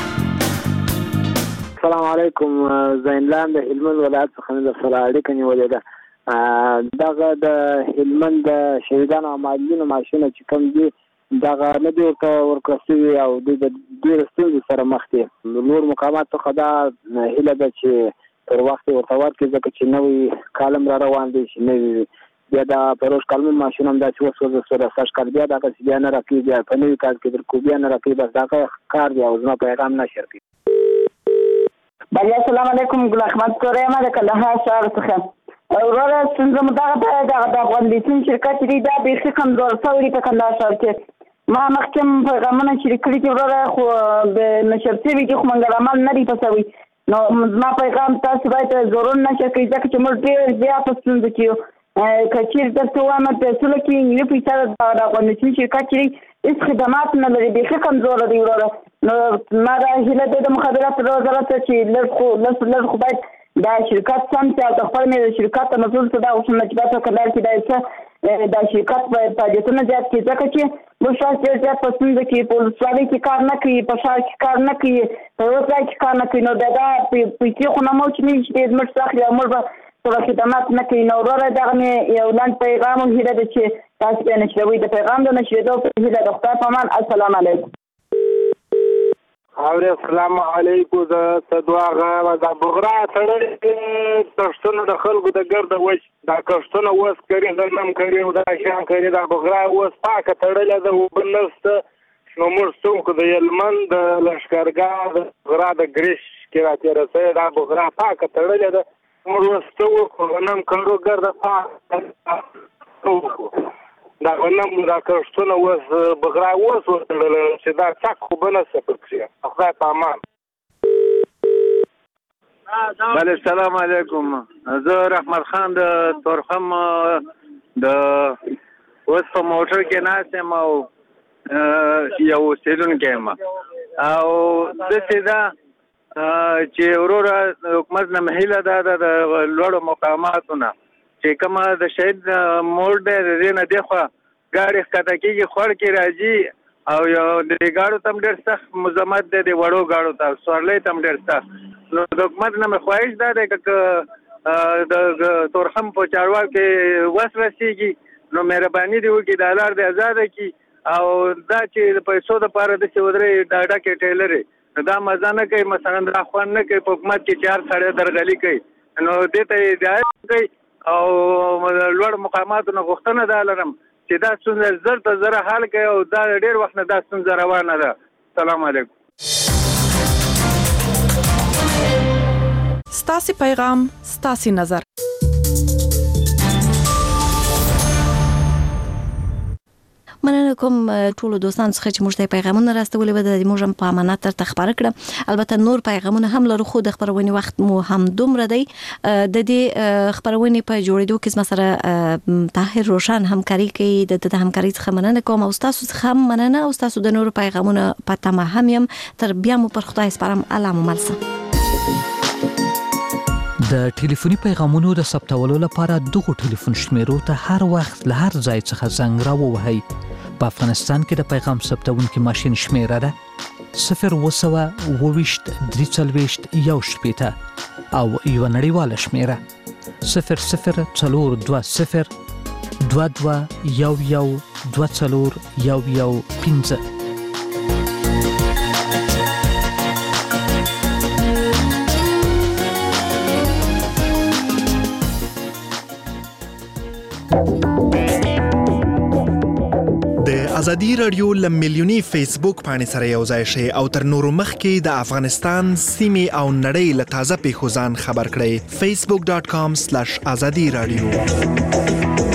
السلام علیکم. زینلان د هلمند ولایت څخه د سره اړیکه نیولې ده. دغه د هلمند د شهیدانو او معلولینو معاشونه چې کوم دي دغه نه دي ورته ورکړل شوي او دوی د ډېرو ستونزو سره مخ دي. نور مقامات څخه دا هیله ده چې پر وخت ورته ورکړي ځکه چې نوی کالم را روان دی چې نوي بیا د پروژ کالمون معاشونه هم داسې وسوځه سوله سږ کال بیا دغسې بیا نه راکوي بیا په نوي کال کې در کو بیا نه راکوي بس دغه کار دی او زما پیغام نشر کوي. بله السلام علیکم. ګل احمد کوره یم د کندهار ښار څخه. وروره ستونزه مو دغه ده دغه د افغانلیتون شرکت چې دی دا بیخي کمزور شوی په کندهار ښار کې. ما مخکې هم پیغامونه شریک کړي دي وروره خو د نشر شوي دي خو منګل عمل نه دی په شوي. نو زما پیغام تاسو باید ضرور نشر کړئ ځکه چې موږ ډېر زیات په ستونزو کې یو. که چیرې درته ووایم پیسو کې نیمه پیسه د افغانلیتون شرکت چې دی هېڅ خدمات نه لري بیخي کمزوره دی وروره. نو ما دا هیله ده د مخابراتو وزارت ته چې لږ خو لږ لږ خو باید دا شرکت سم چې او د خپل مې د شرکت ته مسؤل څه دا غوښتنه چې باید وکړل چې دا څه دا شرکت باید فعالیتونه زیات کړي ځکه چې موږ شاید ډېر زیات په ستونزه کې په ولسوالۍ کې کار نه کوي په ښار کې کار نه کوي په یو ځای کې کار نه کوي نو دا دا پیسې خو نه مو چې نه شي زموږ څخه اخلي او موږ به څه خدمات نه کوي. نو وروره دغه مې یو لنډ پیغام هم هیله ده چې تاسو بیا نشروئ د پیغام د نشرېدو په هیله د خدای په امان. السلام علیکم. او السلام علیکم. د صدواغه د بغرا تړلې کښتونه د خلکو د ګرده وچ دا کښتونه اوس کړي غنم کړي او دا شیان کړي دا بغرا اوس پاکه تړلې ده اوبه نشته. نو موږ څوک د هلمند د لښکرګاه د بغرا د ګریش کې راتېره سوې دا بغرا پاکه تړلې ده. موږ اوس څه وکړو غنم کړو ګرده پاکه وکړو دا غنم دا کښتونه اوس بغرا اوس وتړله چې دا څک خو به نه څه پکښې خدای په امان. بله السلام علیکم. زه رحمت خان د تورخم د اوس په موټر کې ناست یم او یو اوسېدونکی یم او داسې ده چې وروره حکومت نه هیله ده د لوړو مقاماتو نه چې کومه د شهید موړ دی د دې نه دېخوا ګاډي ښکته کېږي خوړ کې راځي او یو د ګاډو ته هم ډېر سخت مزاحمت دی د وړو ګاډو ته سوارلۍ ته هم ډېر سخت. نو د حکومت نه مې خواهش دا دی که د تورخم په چارواک کې وس رسېږي نو مهرباني دې وکړي دا لار دې ازاده کړي او دا چې د پیسو دپاره داسې ودرې ډاډه کې ټیلرې نو دا مزه نه کوي مثلا دا خوند نه کوي په حکومت کې چې هر سړی درغلي کوي نو دې ته هدایت کوي او لوړ مقاماتو نه غوښتنه دا لرم چې دا ستونزه زر ته زره حل کوي او دا ډېر وخت نه دا ستونزه روانه ده. السلام علیکم. ستاسې پیغام ستاسې نظر. مننه مننه کوم ټول دوستان څخه چې موږ ته پیغامونه راستولې و د موږ په امانت تر تخبر کړه. البته نور پیغامونه هم لرو خو د خبرونې وخت مو هم دومره دی. د دې خبرونې په جوړېدو کې سره طاهر روشن همکاري کوي. د د همکاري څخه مننه کوم او تاسو څخه مننه او تاسو د نور پیغامونه پته ما هم يم تر بیا مو پر خدای سپارم. الله مو ملسه. د ټلیفوني پیغامونو د ثبتولو لپاره دغه ټلیفون شمیرو ته هر وخت له هر ځای څخه زنګ راووهئ. په افغانستان کې د پیغام ثبتونکي ماشین شمیره ده صفر وسوه اوويشت درې څلوېښت یو شپېته او یو نړیواله شمیره صفر صفر څلور دوه صفر دوه دوه یو یو دوه څلور یو یو پنځه. د ازادي رادیو لمیلیونی فیسبوک باندې سره یو ځای شي او تر نورو مخکې د افغانستان سیمې او نړۍ له تازه پیښو ځان خبر کړئ. facebook.com/azadi radio